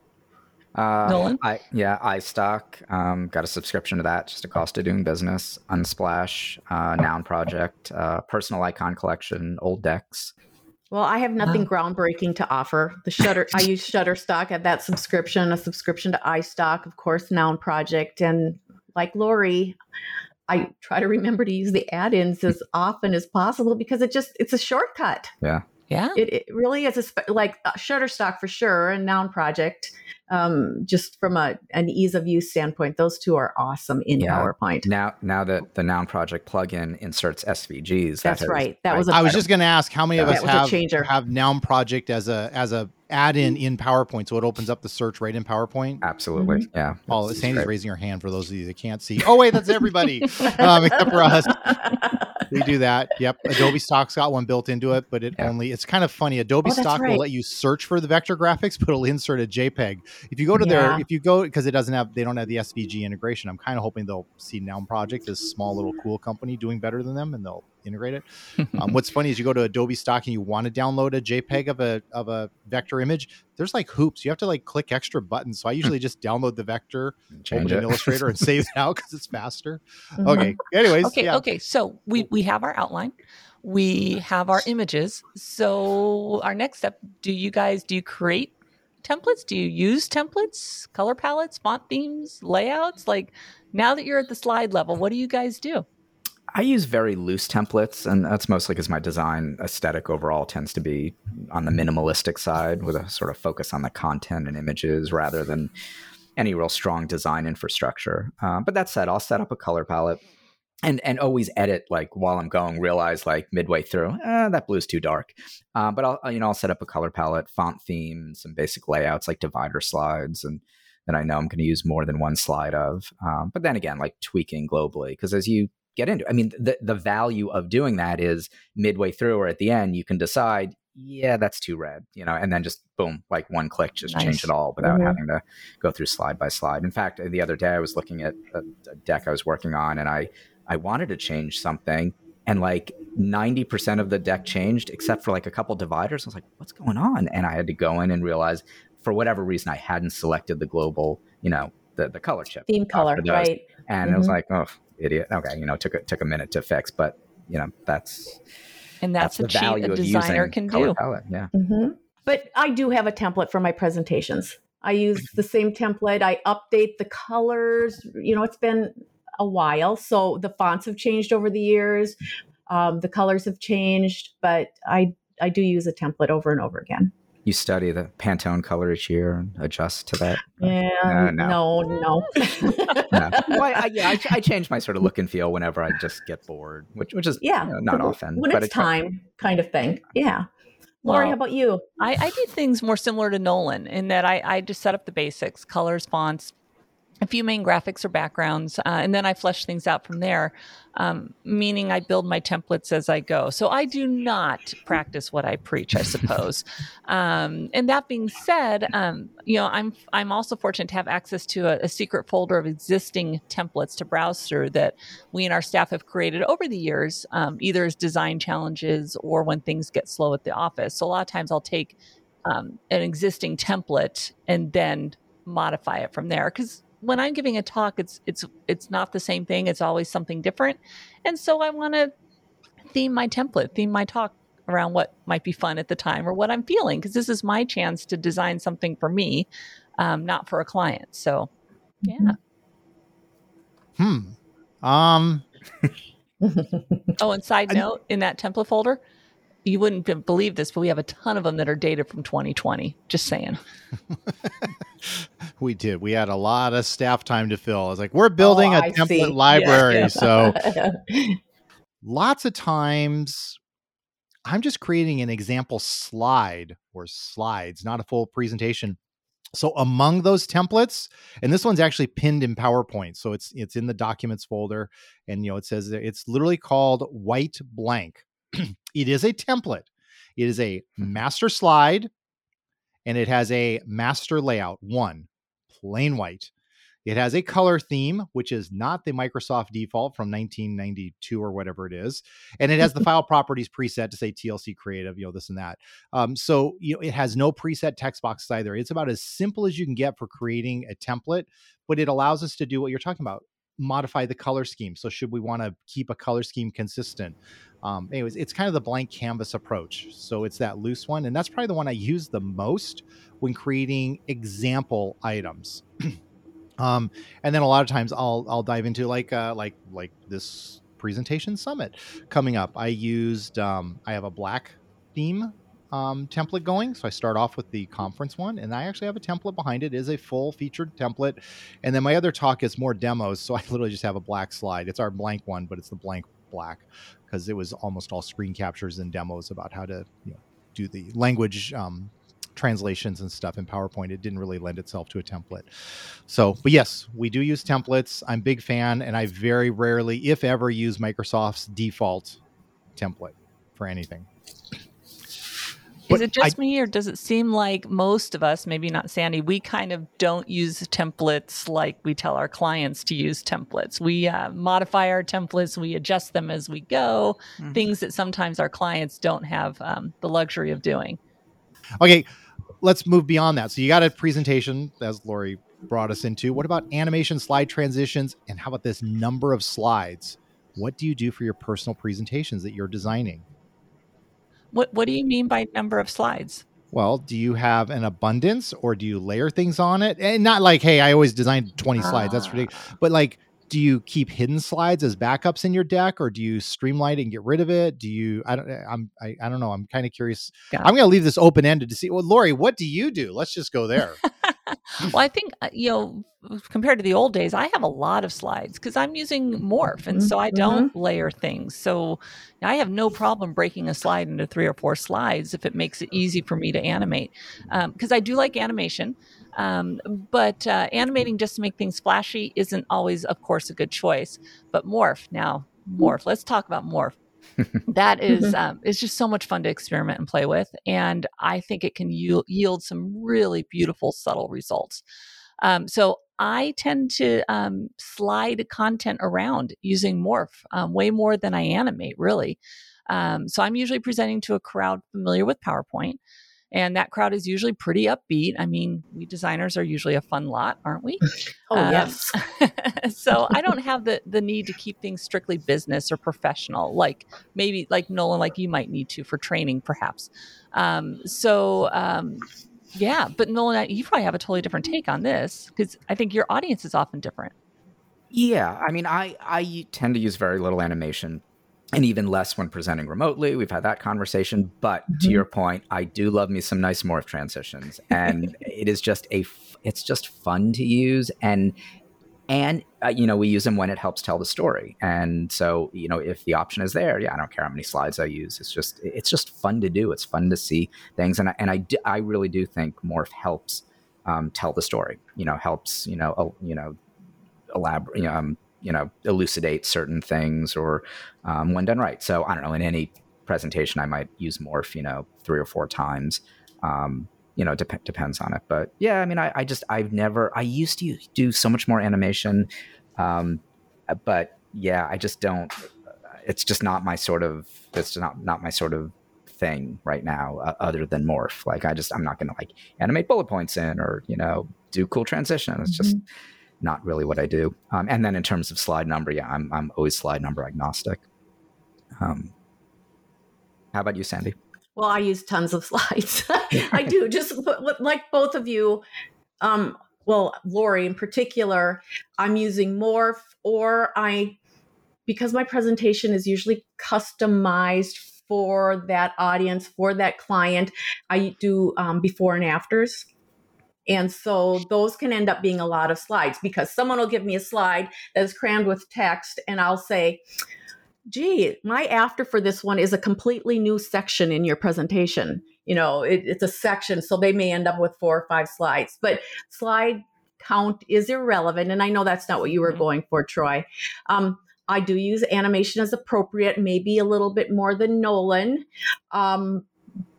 Uh, Nolan? I yeah, iStock. Um, got a subscription to that. Just a cost of doing business. Unsplash, uh, Noun Project, uh, Personal Icon Collection, Old Decks. Well, I have nothing groundbreaking to offer. The Shutter, I use Shutterstock at that subscription, a subscription to iStock, of course, Noun Project, and like Lori, I try to remember to use the add-ins as often as possible because it just it's a shortcut. Yeah. Yeah. It, it really is a spe- like uh, Shutterstock for sure, and Noun Project. Um, just from a an ease of use standpoint, those two are awesome in Yeah. PowerPoint. Now, now that the Noun Project plugin inserts S V Gs, that That's has- right. That was a I was just going to ask how many of That us was a have changer. have Noun Project as a as a add-in in PowerPoint, so it opens up the search right in PowerPoint. absolutely. Mm-hmm. Yeah. Oh, It's Sandy's great. raising her hand for those of you that can't see. Oh, wait, that's everybody, um, except for us. We do that. Yep. Adobe Stock's got one built into it, but it Yeah. only, it's kind of funny. Adobe Oh, that's Stock right. will let you search for the vector graphics, but it'll insert a JPEG. If you go to Yeah. their, if you go, because it doesn't have, they don't have the S V G integration, I'm kind of hoping they'll see Noun Project, this small little cool company doing better than them, and they'll integrate it. Um, what's funny is you go to Adobe Stock and you want to download a JPEG of a of a vector image. There's like hoops. You have to like click extra buttons. So I usually just download the vector, Change open it. in Illustrator, and save it out because it's faster. Mhm. Okay. Anyways, Okay, yeah. okay. So we we have our outline, we have our images. So our next step: do you guys do you create templates? Do you use templates, color palettes, font themes, layouts? Like now that you're at the slide level, what do you guys do? I use very loose templates, and that's mostly because my design aesthetic overall tends to be on the minimalistic side with a sort of focus on the content and images rather than any real strong design infrastructure. Uh, but that said, I'll set up a color palette and and always edit like while I'm going, realize like midway through, eh, that blue's too dark. Uh, but I'll, you know, I'll set up a color palette, font theme, some basic layouts like divider slides, and then I know I'm going to use more than one slide of. Um, but then again, like tweaking globally, because as you get into. I mean, the the value of doing that is midway through or at the end, you can decide, yeah, that's too red, you know, and then just boom, like one click, just Nice. change it all without Mhm. having to go through slide by slide. In fact, the other day I was looking at a, a deck I was working on, and I I wanted to change something, and like ninety percent of the deck changed except for like a couple dividers. I was like, what's going on? And I had to go in and realize, for whatever reason, I hadn't selected the global, you know, the the color chip Theme color, for those. right? And it was Mhm. like, oh, idiot. Okay, you know, it took a, took a minute to fix, but you know, that's And that's, the a cheat value a of designer using can color do. palette. Yeah. hmm But I do have a template for my presentations. I use the same template. I update the colors. You know, it's been a while, so the fonts have changed over the years. Um, the colors have changed, but I I do use a template over and over again. You study the Pantone color each year and adjust to that. Yeah, Uh, no. no, no. No. Well, I, I, yeah, I, I change my sort of look and feel whenever I just get bored, which which is Yeah, you know, not when- often. when but it's I try- time, kind of thing. Yeah. Lori, Well, how about you? I, I do things more similar to Nolan in that I, I just set up the basics, colors, fonts, a few main graphics or backgrounds, uh, and then I flesh things out from there, um, meaning I build my templates as I go. So I do not practice what I preach, I suppose. um, and that being said, um, you know, I'm I'm also fortunate to have access to a, a secret folder of existing templates to browse through that we and our staff have created over the years, um, either as design challenges or when things get slow at the office. So a lot of times I'll take um, an existing template and then modify it from there, because when I'm giving a talk, it's it's it's not the same thing. It's always something different. And so I want to theme my template, theme my talk around what might be fun at the time or what I'm feeling, because this is my chance to design something for me, um, not for a client. So, yeah. Hmm. Um. Oh, and side note, in that template folder, you wouldn't be- believe this, but we have a ton of them that are dated from twenty twenty. Just saying. We did. We had a lot of staff time to fill. I was like, we're building Oh, a I template see. library. Yeah. So lots of times I'm just creating an example slide or slides, not a full presentation. So among those templates, and this one's actually pinned in PowerPoint. So it's it's in the documents folder. And you know, it says that it's literally called white blank. It is a template. It is a master slide, and it has a master layout. One, plain white. It has a color theme, which is not the Microsoft default from nineteen ninety-two or whatever it is. And it has the file properties preset to say T L C Creative, you know, this and that. Um, so, you know, it has no preset text boxes either. It's about as simple as you can get for creating a template, but it allows us to do what you're talking about, modify the color scheme. So should we want to keep a color scheme consistent? Um, anyways, it's kind of the blank canvas approach. So it's that loose one. And that's probably the one I use the most when creating example items. Um, and then a lot of times I'll I'll dive into like uh, like like this presentation summit coming up. I used um, I have a black theme um, template going, so I start off with the conference one, and I actually have a template behind it. It is a full featured template, and then my other talk is more demos, so I literally just have a black slide. It's our blank one, but it's the blank black because it was almost all screen captures and demos about how to you know do the language. Um, translations and stuff in PowerPoint. It didn't really lend itself to a template. So, but yes, we do use templates. I'm a big fan, and I very rarely, if ever, use Microsoft's default template for anything. Is it just I, me, or does it seem like most of us, maybe not Sandy, we kind of don't use templates like we tell our clients to use templates? We uh, modify our templates, we adjust them as we go, mm-hmm. things that sometimes our clients don't have um, the luxury of doing. Okay, let's move beyond that. So you got a presentation, as Lori brought us into. What about animation, slide transitions, and how about this number of slides? What do you do for your personal presentations that you're designing? What What do you mean by number of slides? Well, do you have an abundance, or do you layer things on it? And not like, hey, I always designed twenty ah. slides. That's ridiculous. But like, do you keep hidden slides as backups in your deck, or do you streamline it and get rid of it? Do you, I don't, I'm, I, I don't know. I'm kind of curious. Got I'm going to leave this open ended to see. Well, Lori, what do you do? Let's just go there. Well, I think, you know, compared to the old days, I have a lot of slides because I'm using Morph. And so I don't mm-hmm. layer things. So I have no problem breaking a slide into three or four slides if it makes it easy for me to animate. Because um, I do like animation. Um, but uh, animating just to make things flashy isn't always, of course, a good choice. But Morph, now, Morph. Let's talk about Morph. That is um, it's just so much fun to experiment and play with. And I think it can yield, yield some really beautiful, subtle results. Um, so I tend to um, slide content around using Morph um, way more than I animate, really. Um, so I'm usually presenting to a crowd familiar with PowerPoint. And that crowd is usually pretty upbeat. I mean, we designers are usually a fun lot, aren't we? Oh, um, yes. So I don't have the the need to keep things strictly business or professional, like maybe like Nolan, like you might need to for training, perhaps. Um, so, um, yeah. But Nolan, you probably have a totally different take on this because I think your audience is often different. Yeah. I mean, I, I tend to use very little animation. And even less when presenting remotely. We've had that conversation. But mm-hmm. to your point, I do love me some nice morph transitions. And it is just a, it's just fun to use. And, and uh, you know, we use them when it helps tell the story. And so, you know, if the option is there, yeah, I don't care how many slides I use. It's just, it's just fun to do. It's fun to see things. And I, and I, do, I really do think morph helps um, tell the story, you know, helps, you know, uh, you know, elaborate, you know, um, you know, elucidate certain things or um, when done right. So I don't know, in any presentation, I might use morph, you know, three or four times, um, you know, dep- depends on it. But yeah, I mean, I, I just, I've never, I used to do so much more animation. Um, but yeah, I just don't, it's just not my sort of, it's not, not my sort of thing right now uh, other than morph. Like I just, I'm not going to like animate bullet points in or, you know, do cool transition. It's mm-hmm. just not really what I do. Um, and then in terms of slide number, yeah, I'm I'm always slide number agnostic. Um, how about you, Sandy? Well, I use tons of slides. I do, just like both of you. Um, well, Lori in particular, I'm using Morph, or I, because my presentation is usually customized for that audience, for that client, I do um, before and afters. And so those can end up being a lot of slides because someone will give me a slide that is crammed with text and I'll say, gee, my after for this one is a completely new section in your presentation. You know, it, it's a section, so they may end up with four or five slides. But slide count is irrelevant. And I know that's not what you were going for, Troy. Um, I do use animation as appropriate, maybe a little bit more than Nolan. Um,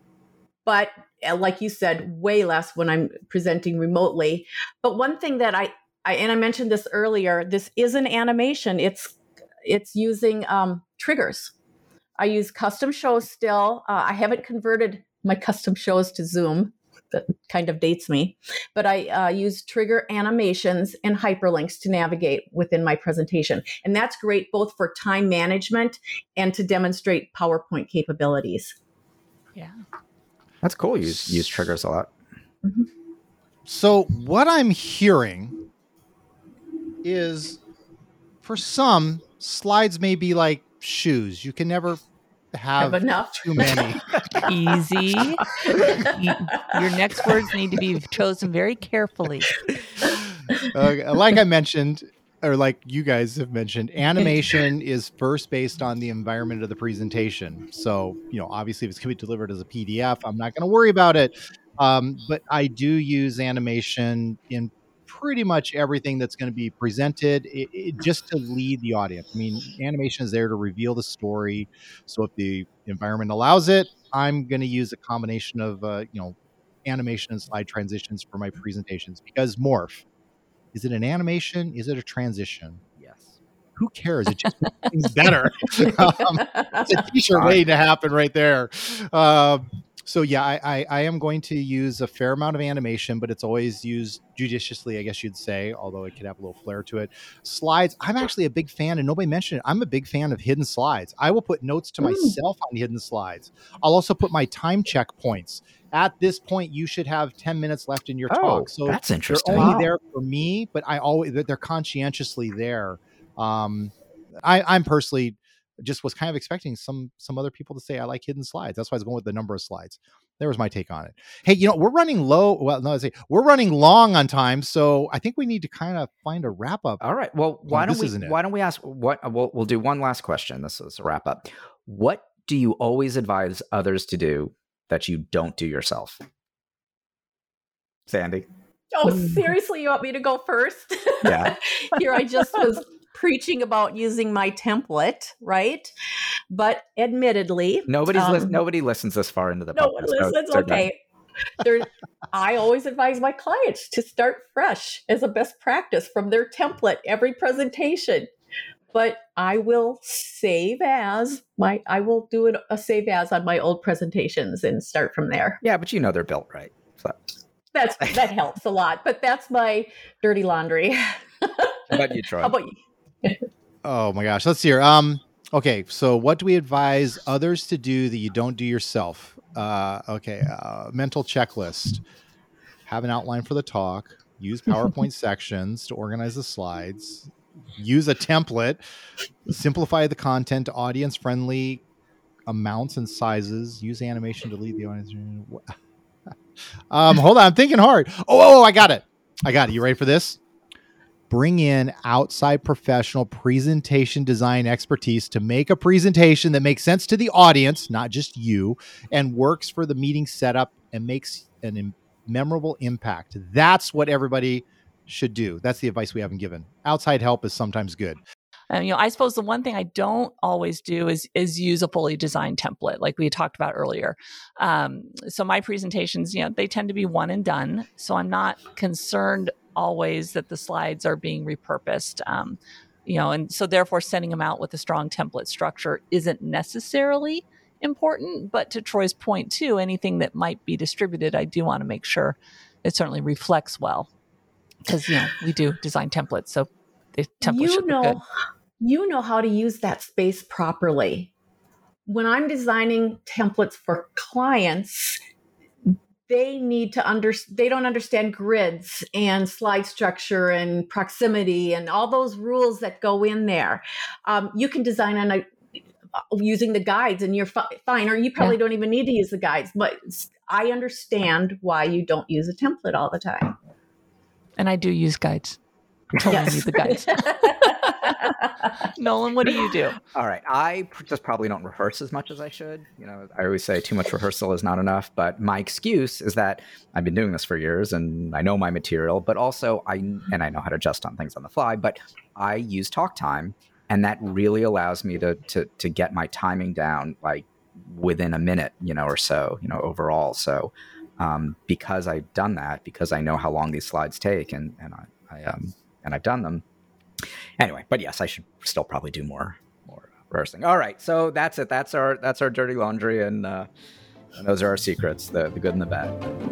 but uh, like you said, way less when I'm presenting remotely. But one thing that I, I and I mentioned this earlier, this is an animation. It's it's using um, triggers. I use custom shows still. Uh, I haven't converted my custom shows to Zoom. That kind of dates me. But I uh, use trigger animations and hyperlinks to navigate within my presentation. And that's great both for time management and to demonstrate PowerPoint capabilities. Yeah. That's cool. You use, use triggers a lot. Mm-hmm. So what I'm hearing is for some, slides may be like shoes. You can never have, Have enough. too many. Easy. You, your next words need to be chosen very carefully. Uh, like I mentioned, or like you guys have mentioned, animation is first based on the environment of the presentation. So, you know, obviously if it's going to be delivered as a P D F, I'm not going to worry about it. Um, but I do use animation in pretty much everything that's going to be presented, it, it, just to lead the audience. I mean, animation is there to reveal the story. So if the environment allows it, I'm going to use a combination of, uh, you know, animation and slide transitions for my presentations. Because Morph, is it an animation? Is it a transition? Yes. Who cares? It just makes things better. um, it's a t-shirt waiting to happen right there. Um, So yeah, I, I, I am going to use a fair amount of animation, but it's always used judiciously, I guess you'd say, although it could have a little flair to it. Slides, I'm actually a big fan, and nobody mentioned it. I'm a big fan of hidden slides. I will put notes to myself on hidden slides. I'll also put my time check points. At this point, you should have ten minutes left in your Oh, talk. So that's interesting. they're only Wow. there for me, but I always they're conscientiously there. Um, I, I'm personally just was kind of expecting some some other people to say I like hidden slides. That's why I was going with the number of slides. There was my take on it. Hey, you know, we're running low. Well, no, I say we're running long on time, so I think we need to kind of find a wrap up. All right. Well, why this don't we isn't it. why don't we ask what we'll we'll do one last question. This is a wrap up. What do you always advise others to do that you don't do yourself? Sandy. Oh, seriously, you want me to go first? Yeah. Here I just was preaching about using my template, right? But admittedly, Nobody's um, lis- nobody listens this far into the no podcast. one so- listens. so go ahead. Okay. There, I always advise my clients to start fresh as a best practice from their template every presentation. But I will save as my, I will do an, a save as on my old presentations and start from there. Yeah, but you know they're built right. So. That's that helps a lot. But that's my dirty laundry. How about you, Troy? How about you? Oh my gosh, let's see here. Um, okay, so what do we advise others to do that you don't do yourself? Uh, okay, uh, mental checklist. Have an outline for the talk. Use PowerPoint sections to organize the slides. Use a template. Simplify the content to audience-friendly amounts and sizes. Use animation to lead the audience. um, hold on, I'm thinking hard. Oh, oh, oh, I got it. I got it. You ready for this? Bring in outside professional presentation design expertise to make a presentation that makes sense to the audience, not just you, and works for the meeting setup and makes an im- memorable impact. That's what everybody should do. That's the advice we haven't given. Outside help is sometimes good. Um, you know, I suppose the one thing I don't always do is is use a fully designed template, like we talked about earlier. Um, so my presentations, you know, they tend to be one and done. So I'm not concerned always that the slides are being repurposed. Um, you know, and so therefore sending them out with a strong template structure isn't necessarily important. But to Troy's point too, anything that might be distributed, I do want to make sure it certainly reflects well, because you know we do design templates, so the template You should know, look good. you know how to use that space properly. When I'm designing templates for clients, they need to under they don't understand grids and slide structure and proximity and all those rules that go in there. Um, you can design on a using the guides and you're fi- fine, or you probably Yeah. don't even need to use the guides, but I understand why you don't use a template all the time. And I do use guides. I totally Yes. need the guides. Nolan, what do you do? All right. I pr- just probably don't rehearse as much as I should. You know, I always say too much rehearsal is not enough, but my excuse is that I've been doing this for years and I know my material, but also I, and I know how to adjust on things on the fly, but I use talk time, and that really allows me to, to, to get my timing down, like within a minute, you know, or so, you know, overall. So um, because I've done that, because I know how long these slides take, and and I, I um and I've done them anyway. But yes, I should still probably do more more rehearsing. All right, so that's it. That's our that's our dirty laundry, and uh, and those are our secrets, the the good and the bad.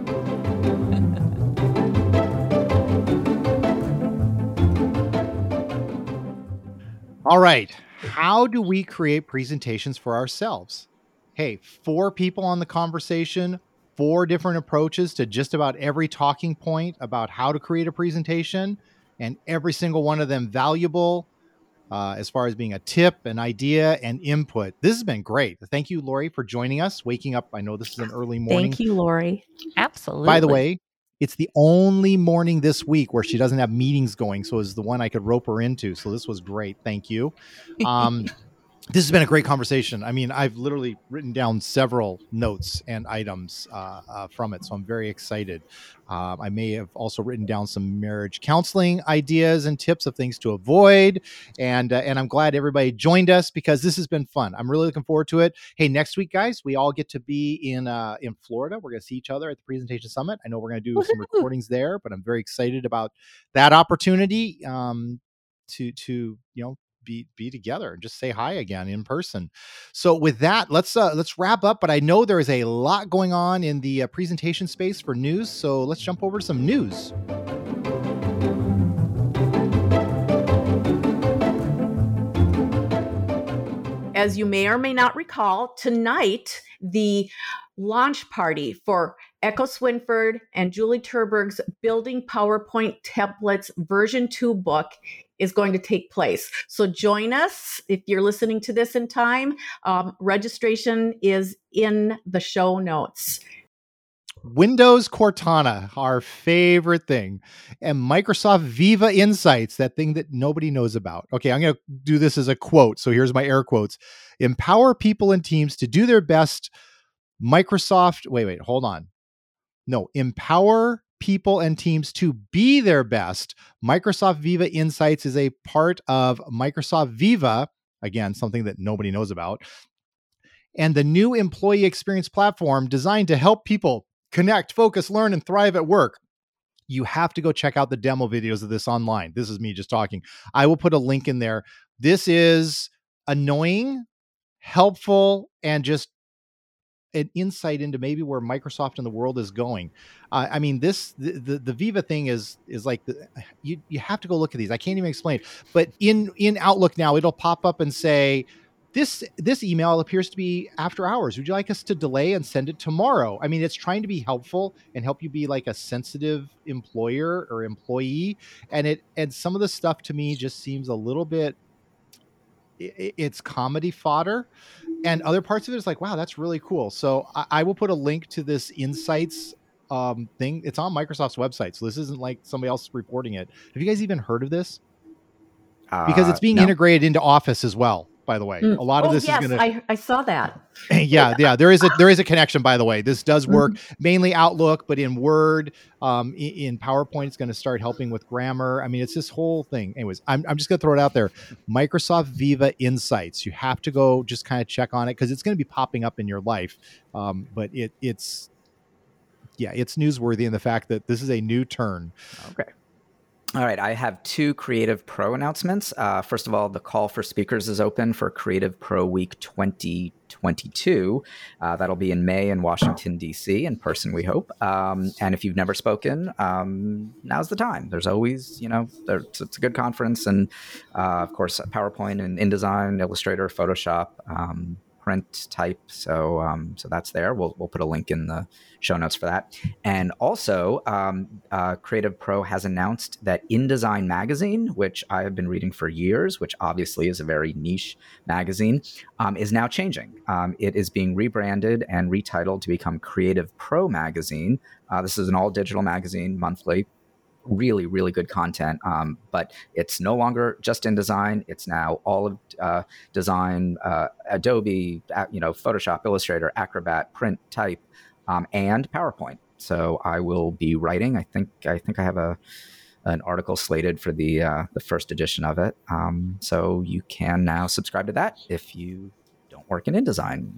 All right. How do we create presentations for ourselves? Hey, four people on the conversation, four different approaches to just about every talking point about how to create a presentation, and every single one of them valuable uh, as far as being a tip, an idea, and input. This has been great. Thank you, Lori, for joining us, waking up. I know this is an early morning. Thank you, Lori. Absolutely. By the way, it's the only morning this week where she doesn't have meetings going, so it's the one I could rope her into. So this was great. Thank you. Um, this has been a great conversation. I mean, I've literally written down several notes and items uh, uh, from it, so I'm very excited. Uh, I may have also written down some marriage counseling ideas and tips of things to avoid, and uh, and I'm glad everybody joined us because this has been fun. I'm really looking forward to it. Hey, next week, guys, we all get to be in uh, in Florida. We're going to see each other at the Presentation Summit. I know we're going to do some recordings there, but I'm very excited about that opportunity um, to to you know. be be together and just say hi again in person. So with that, let's uh let's wrap up, but I know there is a lot going on in the uh, presentation space for news, so let's jump over to some news. As you may or may not recall, tonight the launch party for Echo Swinford and Julie Terberg's Building PowerPoint Templates version two book is going to take place. So join us if you're listening to this in time. Um, registration is in the show notes. Windows Cortana, our favorite thing, and Microsoft Viva Insights, that thing that nobody knows about. Okay, I'm going to do this as a quote. So here's my air quotes. Empower people and teams to do their best. Microsoft, wait, wait, hold on. No, empower people and teams to be their best. Microsoft Viva Insights is a part of Microsoft Viva, again, something that nobody knows about, and the new employee experience platform designed to help people connect, focus, learn, and thrive at work. You have to go check out the demo videos of this online. This is me just talking. I will put a link in there. This is annoying, helpful, and just an insight into maybe where Microsoft and the world is going. Uh, I mean, this the, the the Viva thing is is like the, you you have to go look at these. I can't even explain it. But in in Outlook now, it'll pop up and say, this this email appears to be after hours. Would you like us to delay and send it tomorrow? I mean, it's trying to be helpful and help you be like a sensitive employer or employee. And it and some of the stuff to me just seems a little bit. It, it's comedy fodder. And other parts of it is like, wow, that's really cool. So I, I will put a link to this Insights um, thing. It's on Microsoft's website. So this isn't like somebody else reporting it. Have you guys even heard of this? Because it's being uh, no. integrated into Office as well, by the way. Mm. A lot oh, of this yes, is going to... I, I saw that. yeah, yeah. There is a there is a connection, by the way. This does work mm-hmm. mainly Outlook, but in Word, um, in, in PowerPoint, it's going to start helping with grammar. I mean, it's this whole thing. Anyways, I'm I'm just going to throw it out there. Microsoft Viva Insights. You have to go just kind of check on it because it's going to be popping up in your life. Um, but it it's yeah, it's newsworthy in the fact that this is a new turn. Okay. All right, I have two Creative Pro announcements. Uh, first of all, the call for speakers is open for Creative Pro Week twenty twenty-two. Uh, that'll be in May in Washington, D C, in person, we hope. Um, and if you've never spoken, um, now's the time. There's always, you know, it's, it's a good conference. And uh, of course, PowerPoint and InDesign, Illustrator, Photoshop, um, print type. So um, so that's there. We'll we'll put a link in the show notes for that. And also, um, uh, Creative Pro has announced that InDesign magazine, which I have been reading for years, which obviously is a very niche magazine, um, is now changing. Um, it is being rebranded and retitled to become Creative Pro magazine. Uh, this is an all digital magazine, monthly. Really, really good content, um, but it's no longer just InDesign. It's now all of uh, design, uh, Adobe, uh, you know, Photoshop, Illustrator, Acrobat, print, type, um, and PowerPoint. So I will be writing. I think I think I have a an article slated for the uh, the first edition of it. Um, so you can now subscribe to that if you don't work in InDesign. You'll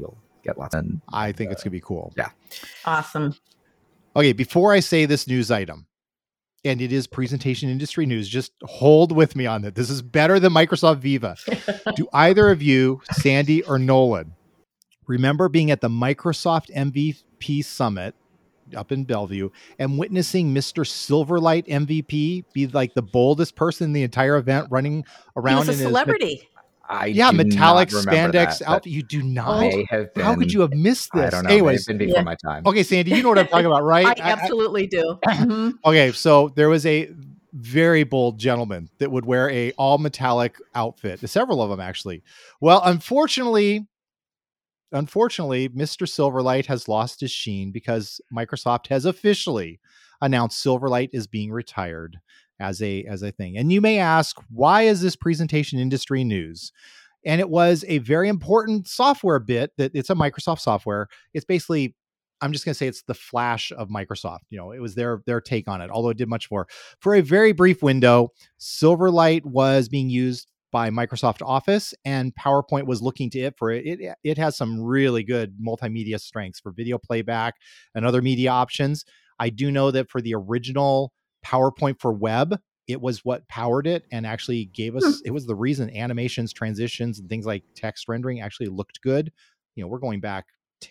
get lots. And I think it's gonna be cool. Yeah. Awesome. Okay, before I say this news item, and it is presentation industry news, just hold with me on that. This is better than Microsoft Viva. Do either of you, Sandy or Nolan, remember being at the Microsoft M V P Summit up in Bellevue and witnessing Mister Silverlight M V P be like the boldest person in the entire event, running around He was a in celebrity. his I yeah, do metallic not remember spandex that, outfit. You do not? may have been, How could you have missed this? I don't know. Anyways, May have been before Yeah. my time. okay, Sandy, you know what I'm talking about, right? I absolutely do. Mhm. Okay, so there was a very bold gentleman that would wear a all metallic outfit. Several of them, actually. Well, unfortunately, unfortunately, Mister Silverlight has lost his sheen because Microsoft has officially announced Silverlight is being retired as a as a thing. And you may ask, why is this presentation industry news? And it was a very important software bit that it's a Microsoft software. It's basically, I'm just going to say it's the Flash of Microsoft. You know, it was their their take on it, although it did much more. For a very brief window, Silverlight was being used by Microsoft Office, and PowerPoint was looking to it for it. It, it has some really good multimedia strengths for video playback and other media options. I do know that for the original PowerPoint for web, it was what powered it and actually gave us, it was the reason animations, transitions, and things like text rendering actually looked good. You know, we're going back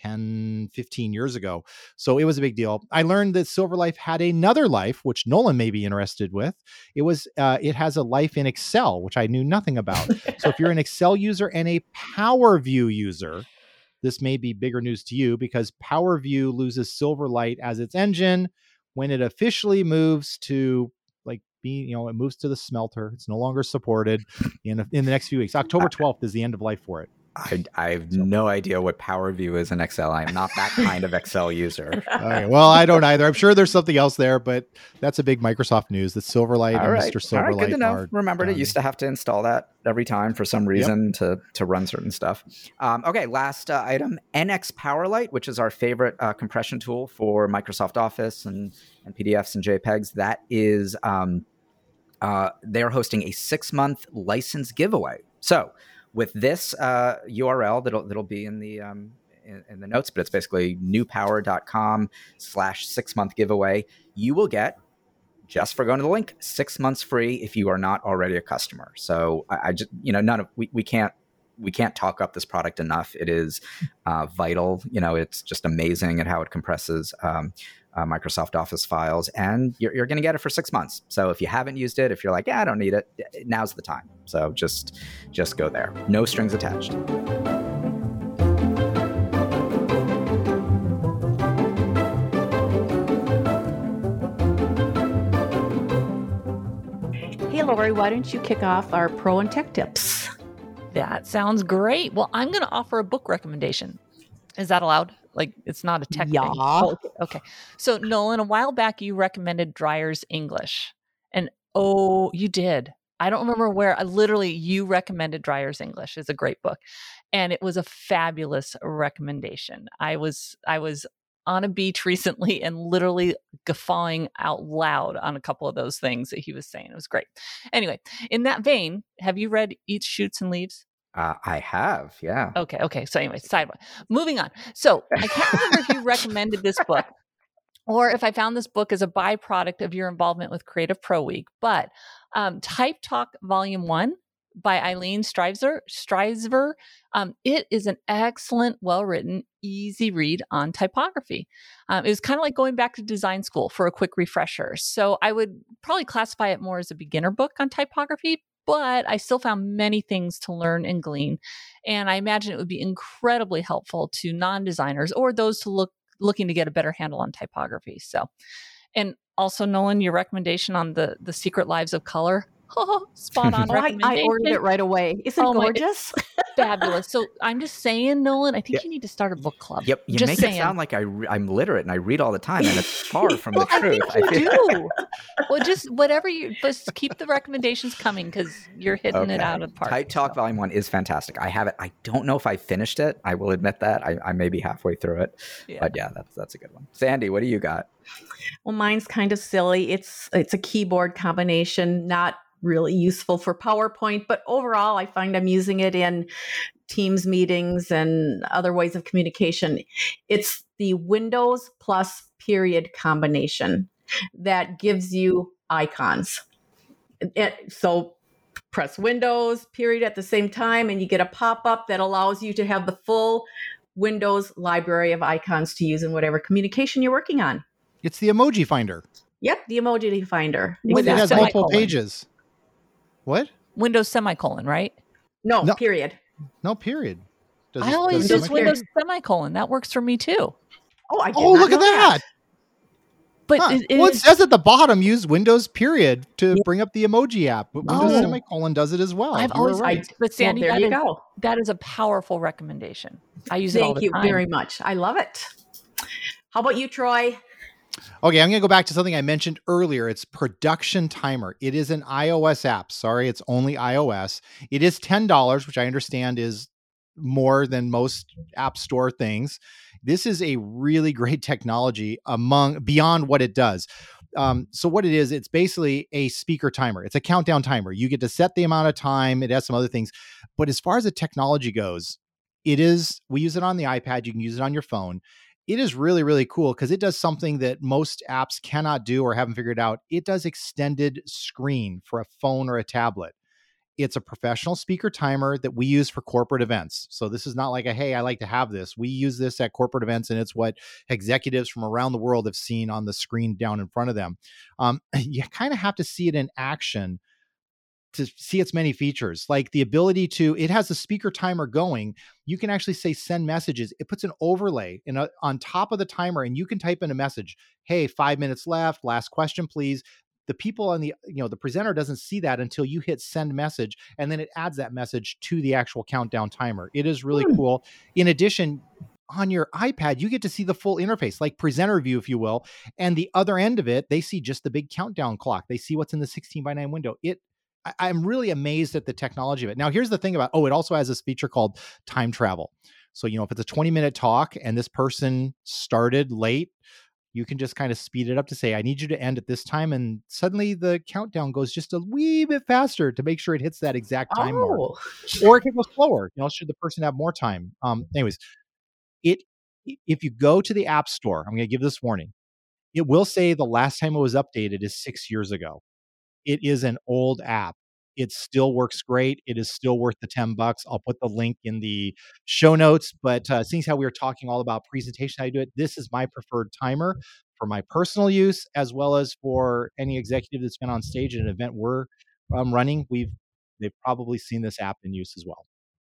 ten, fifteen years ago. So it was a big deal. I learned that Silverlight had another life, which Nolan may be interested with. It was, uh, it has a life in Excel, which I knew nothing about. So if you're an Excel user and a PowerView user, this may be bigger news to you because PowerView loses Silverlight as its engine when it officially moves to like be, you know, it moves to the smelter. It's no longer supported in, in the next few weeks. October twelfth is the end of life for it. I, I have no idea what PowerView is in Excel. I am not that kind of Excel user. Okay, well, I don't either. I'm sure there's something else there, but that's a big Microsoft news that Silverlight All and right. Mister Silverlight All right, good to know. are Remembered done. it used to have to install that every time for some reason to to run certain stuff. Um, okay, last uh, item, N X Powerlight, which is our favorite uh, compression tool for Microsoft Office and, and P D Fs and JPEGs. That is, um, uh, they're hosting a six-month license giveaway. So with this uh, U R L that'll that'll be in the um, in, in the notes, but it's basically newpower.com slash six month giveaway. You will get, just for going to the link, six months free if you are not already a customer. So I, I just, you know, none of we we can't we can't talk up this product enough. It is uh, vital. You know, it's just amazing at how it compresses um, uh, Microsoft Office files, and you're, you're going to get it for six months. So if you haven't used it, if you're like, yeah, I don't need it, now's the time. So just just go there. No strings attached. Hey, Lori, why don't you kick off our pro and tech tips? That sounds great. Well, I'm going to offer a book recommendation. Is that allowed? Like, it's not a tech Yeah. thing. Oh, okay. okay. So, Nolan, a while back, you recommended Dreyer's English. And, oh, you did. I don't remember where. I literally, you recommended Dreyer's English. It's a great book. And it was a fabulous recommendation. I was, I was on a beach recently and literally guffawing out loud on a couple of those things that he was saying. It was great. Anyway, in that vein, have you read Eats, Shoots, and Leaves? Uh, I have, yeah. Okay, okay. So anyway, sidebar. Moving on. So I can't remember if you recommended this book or if I found this book as a byproduct of your involvement with Creative Pro Week, but um, Type Talk Volume one by Eileen Streiser, Streiser. Um, it is an excellent, well-written, easy read on typography. Um, it was kind of like going back to design school for a quick refresher. So I would probably classify it more as a beginner book on typography, but I still found many things to learn and glean. And I imagine it would be incredibly helpful to non-designers or those to look looking to get a better handle on typography. So, and also, Nolan, your recommendation on the, the Secret Lives of Color. Oh, spot on Oh, I, recommendation. I ordered it right away. Isn't Oh it my- gorgeous? Fabulous. So I'm just saying, Nolan, I think Yep. you need to start a book club. Yep, you just make saying. it sound like I re- I'm literate and I read all the time, and it's far from Well, the I truth. think you feel- do. Well, just whatever you just keep the recommendations coming because you're hitting it Okay. out of the park. Type Talk so. Volume One is fantastic. I have it. I don't know if I finished it. I will admit that. I, I may be halfway through it, Yeah. but yeah, that's that's a good one. Sandy, what do you got? Well, mine's kind of silly. It's it's a keyboard combination, not really useful for PowerPoint, but overall I find I'm using it in Teams meetings and other ways of communication. It's the Windows plus period combination that gives you icons. It, so press Windows period at the same time, and you get a pop-up that allows you to have the full Windows library of icons to use in whatever communication you're working on. It's the emoji finder. Yep, the emoji finder. But Windows it has semicolon. multiple pages. What? Windows semicolon, right? No, No. period. No, period. Does I it- always does it use semicolon? Windows semicolon. That works for me too. Oh, I did Oh, not look at know that. But Huh. it, it Well, it is- says at the bottom, use Windows period to bring up the emoji app. But Windows Oh. semicolon does it as well. I've You were always, right. but Sandy, Well, there that you is- go. that is a powerful recommendation. I use it all Thank the you time. very much. I love it. How about you, Troy? Okay, I'm going to go back to something I mentioned earlier. It's Production Timer. It is an iOS app. Sorry, it's only iOS. It is ten dollars, which I understand is more than most app store things. This is a really great technology among beyond what it does. Um, so what it is, it's basically a speaker timer. It's a countdown timer. You get to set the amount of time. It has some other things. But as far as the technology goes, it is, we use it on the iPad. You can use it on your phone. It is really, really cool because it does something that most apps cannot do or haven't figured out. It does extended screen for a phone or a tablet. It's a professional speaker timer that we use for corporate events. So this is not like a, hey, I like to have this. We use this at corporate events, and it's what executives from around the world have seen on the screen down in front of them. Um, you kind of have to see it in action to see its many features, like the ability to, it has a speaker timer going. You can actually say send messages. It puts an overlay in a, on top of the timer, and you can type in a message. Hey, five minutes left. Last question, please. The people on the, you know, the presenter doesn't see that until you hit send message, and then it adds that message to the actual countdown timer. It is really Hmm. cool. In addition, on your iPad, you get to see the full interface, like presenter view, if you will. And the other end of it, they see just the big countdown clock. They see what's in the sixteen by nine window. It, I, I'm really amazed at the technology of it. Now, here's the thing about, oh, it also has this feature called time travel. So, you know, if it's a twenty minute talk and this person started late, you can just kind of speed it up to say, I need you to end at this time. And suddenly the countdown goes just a wee bit faster to make sure it hits that exact time mark. Oh, Or it can go slower, you know, should the person have more time. Um, anyways, it, if you go to the App Store, I'm going to give this warning. It will say the last time it was updated is six years ago. It is an old app. It still works great. It is still worth the ten bucks. I'll put the link in the show notes. But uh, seeing as how we were talking all about presentation, how you do it, this is my preferred timer for my personal use, as well as for any executive that's been on stage at an event we're um, running. We've they've probably seen this app in use as well.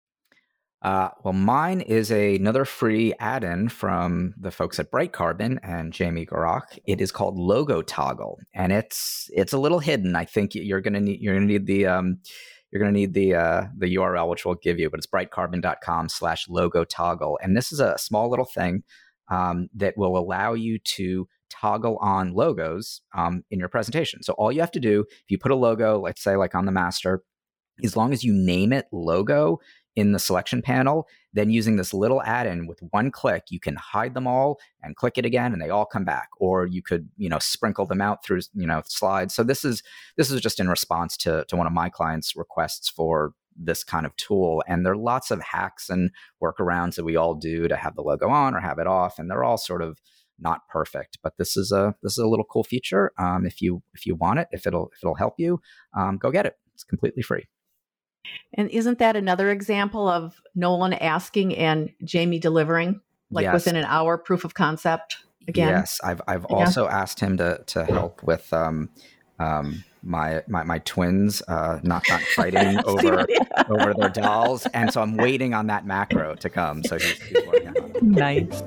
Uh, well, mine is a, another free add-in from the folks at Bright Carbon and Jamie Garak. It is called Logo Toggle, and it's it's a little hidden. I think you're gonna need you're gonna need the um, you're gonna need the uh, the U R L, which we'll give you, but it's brightcarbon dot com slash logo toggle, and this is a small little thing um, that will allow you to toggle on logos um, in your presentation. So all you have to do, if you put a logo, let's say like on the master, as long as you name it logo in the selection panel, then using this little add-in with one click, you can hide them all and click it again and they all come back. Or you could, you know, sprinkle them out through, you know, slides. So this is this is just in response to, to one of my clients' requests for this kind of tool. And there are lots of hacks and workarounds that we all do to have the logo on or have it off. And they're all sort of not perfect, but this is a this is a little cool feature. Um, if you if you want it, if it'll if it'll help you, um, go get it. It's completely free. and isn't that another example of Nolan asking and Jamie delivering, like Yes. within an hour proof of concept again? Yes, I've I've Yeah. also asked him to to help with um, um, my my my twins uh, not not fighting over over their dolls, and so I'm waiting on that macro to come. So he's, he's working on it. Nice.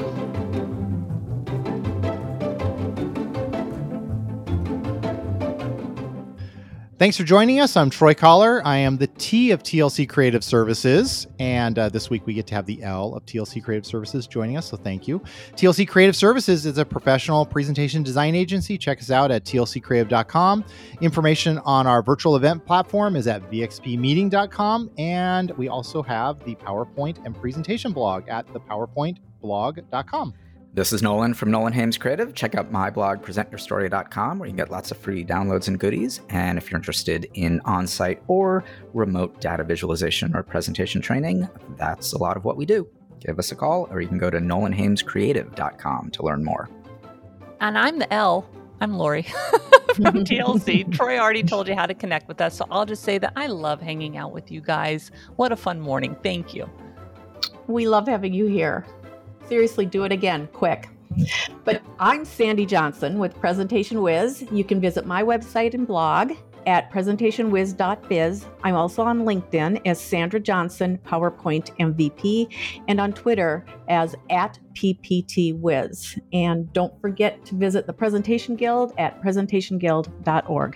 Thanks for joining us. I'm Troy Collar. I am the T of T L C Creative Services. And uh, this week we get to have the L of T L C Creative Services joining us. So thank you. T L C Creative Services is a professional presentation design agency. Check us out at T L C creative dot com. Information on our virtual event platform is at V X P meeting dot com. And we also have the PowerPoint and presentation blog at the powerpoint blog dot com. This is Nolan from Nolan Hames Creative. Check out my blog, present your story dot com, where you can get lots of free downloads and goodies. And if you're interested in on-site or remote data visualization or presentation training, that's a lot of what we do. Give us a call, or you can go to nolan hames creative dot com to learn more. And I'm the L. I'm Lori from T L C. Troy already told you how to connect with us, so I'll just say that I love hanging out with you guys. What a fun morning. Thank you. We love having you here. Seriously, do it again, quick. But I'm Sandy Johnson with Presentation Wiz. You can visit my website and blog at presentation wiz dot biz. I'm also on LinkedIn as Sandra Johnson, PowerPoint M V P, and on Twitter as at P P T Wiz. And don't forget to visit the Presentation Guild at presentation guild dot org.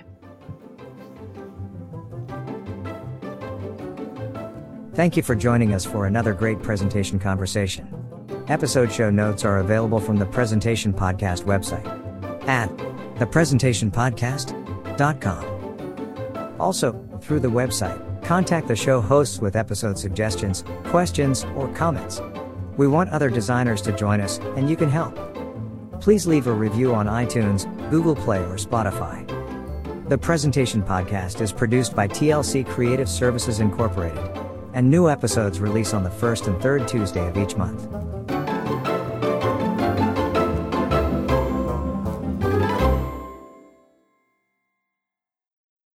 Thank you for joining us for another great presentation conversation. Episode show notes are available from the Presentation Podcast website at the presentation podcast dot com. Also, through the website, contact the show hosts with episode suggestions, questions, or comments. We want other designers to join us, and you can help. Please leave a review on iTunes, Google Play, or Spotify. The Presentation Podcast is produced by T L C Creative Services Incorporated, and new episodes release on the first and third Tuesday of each month.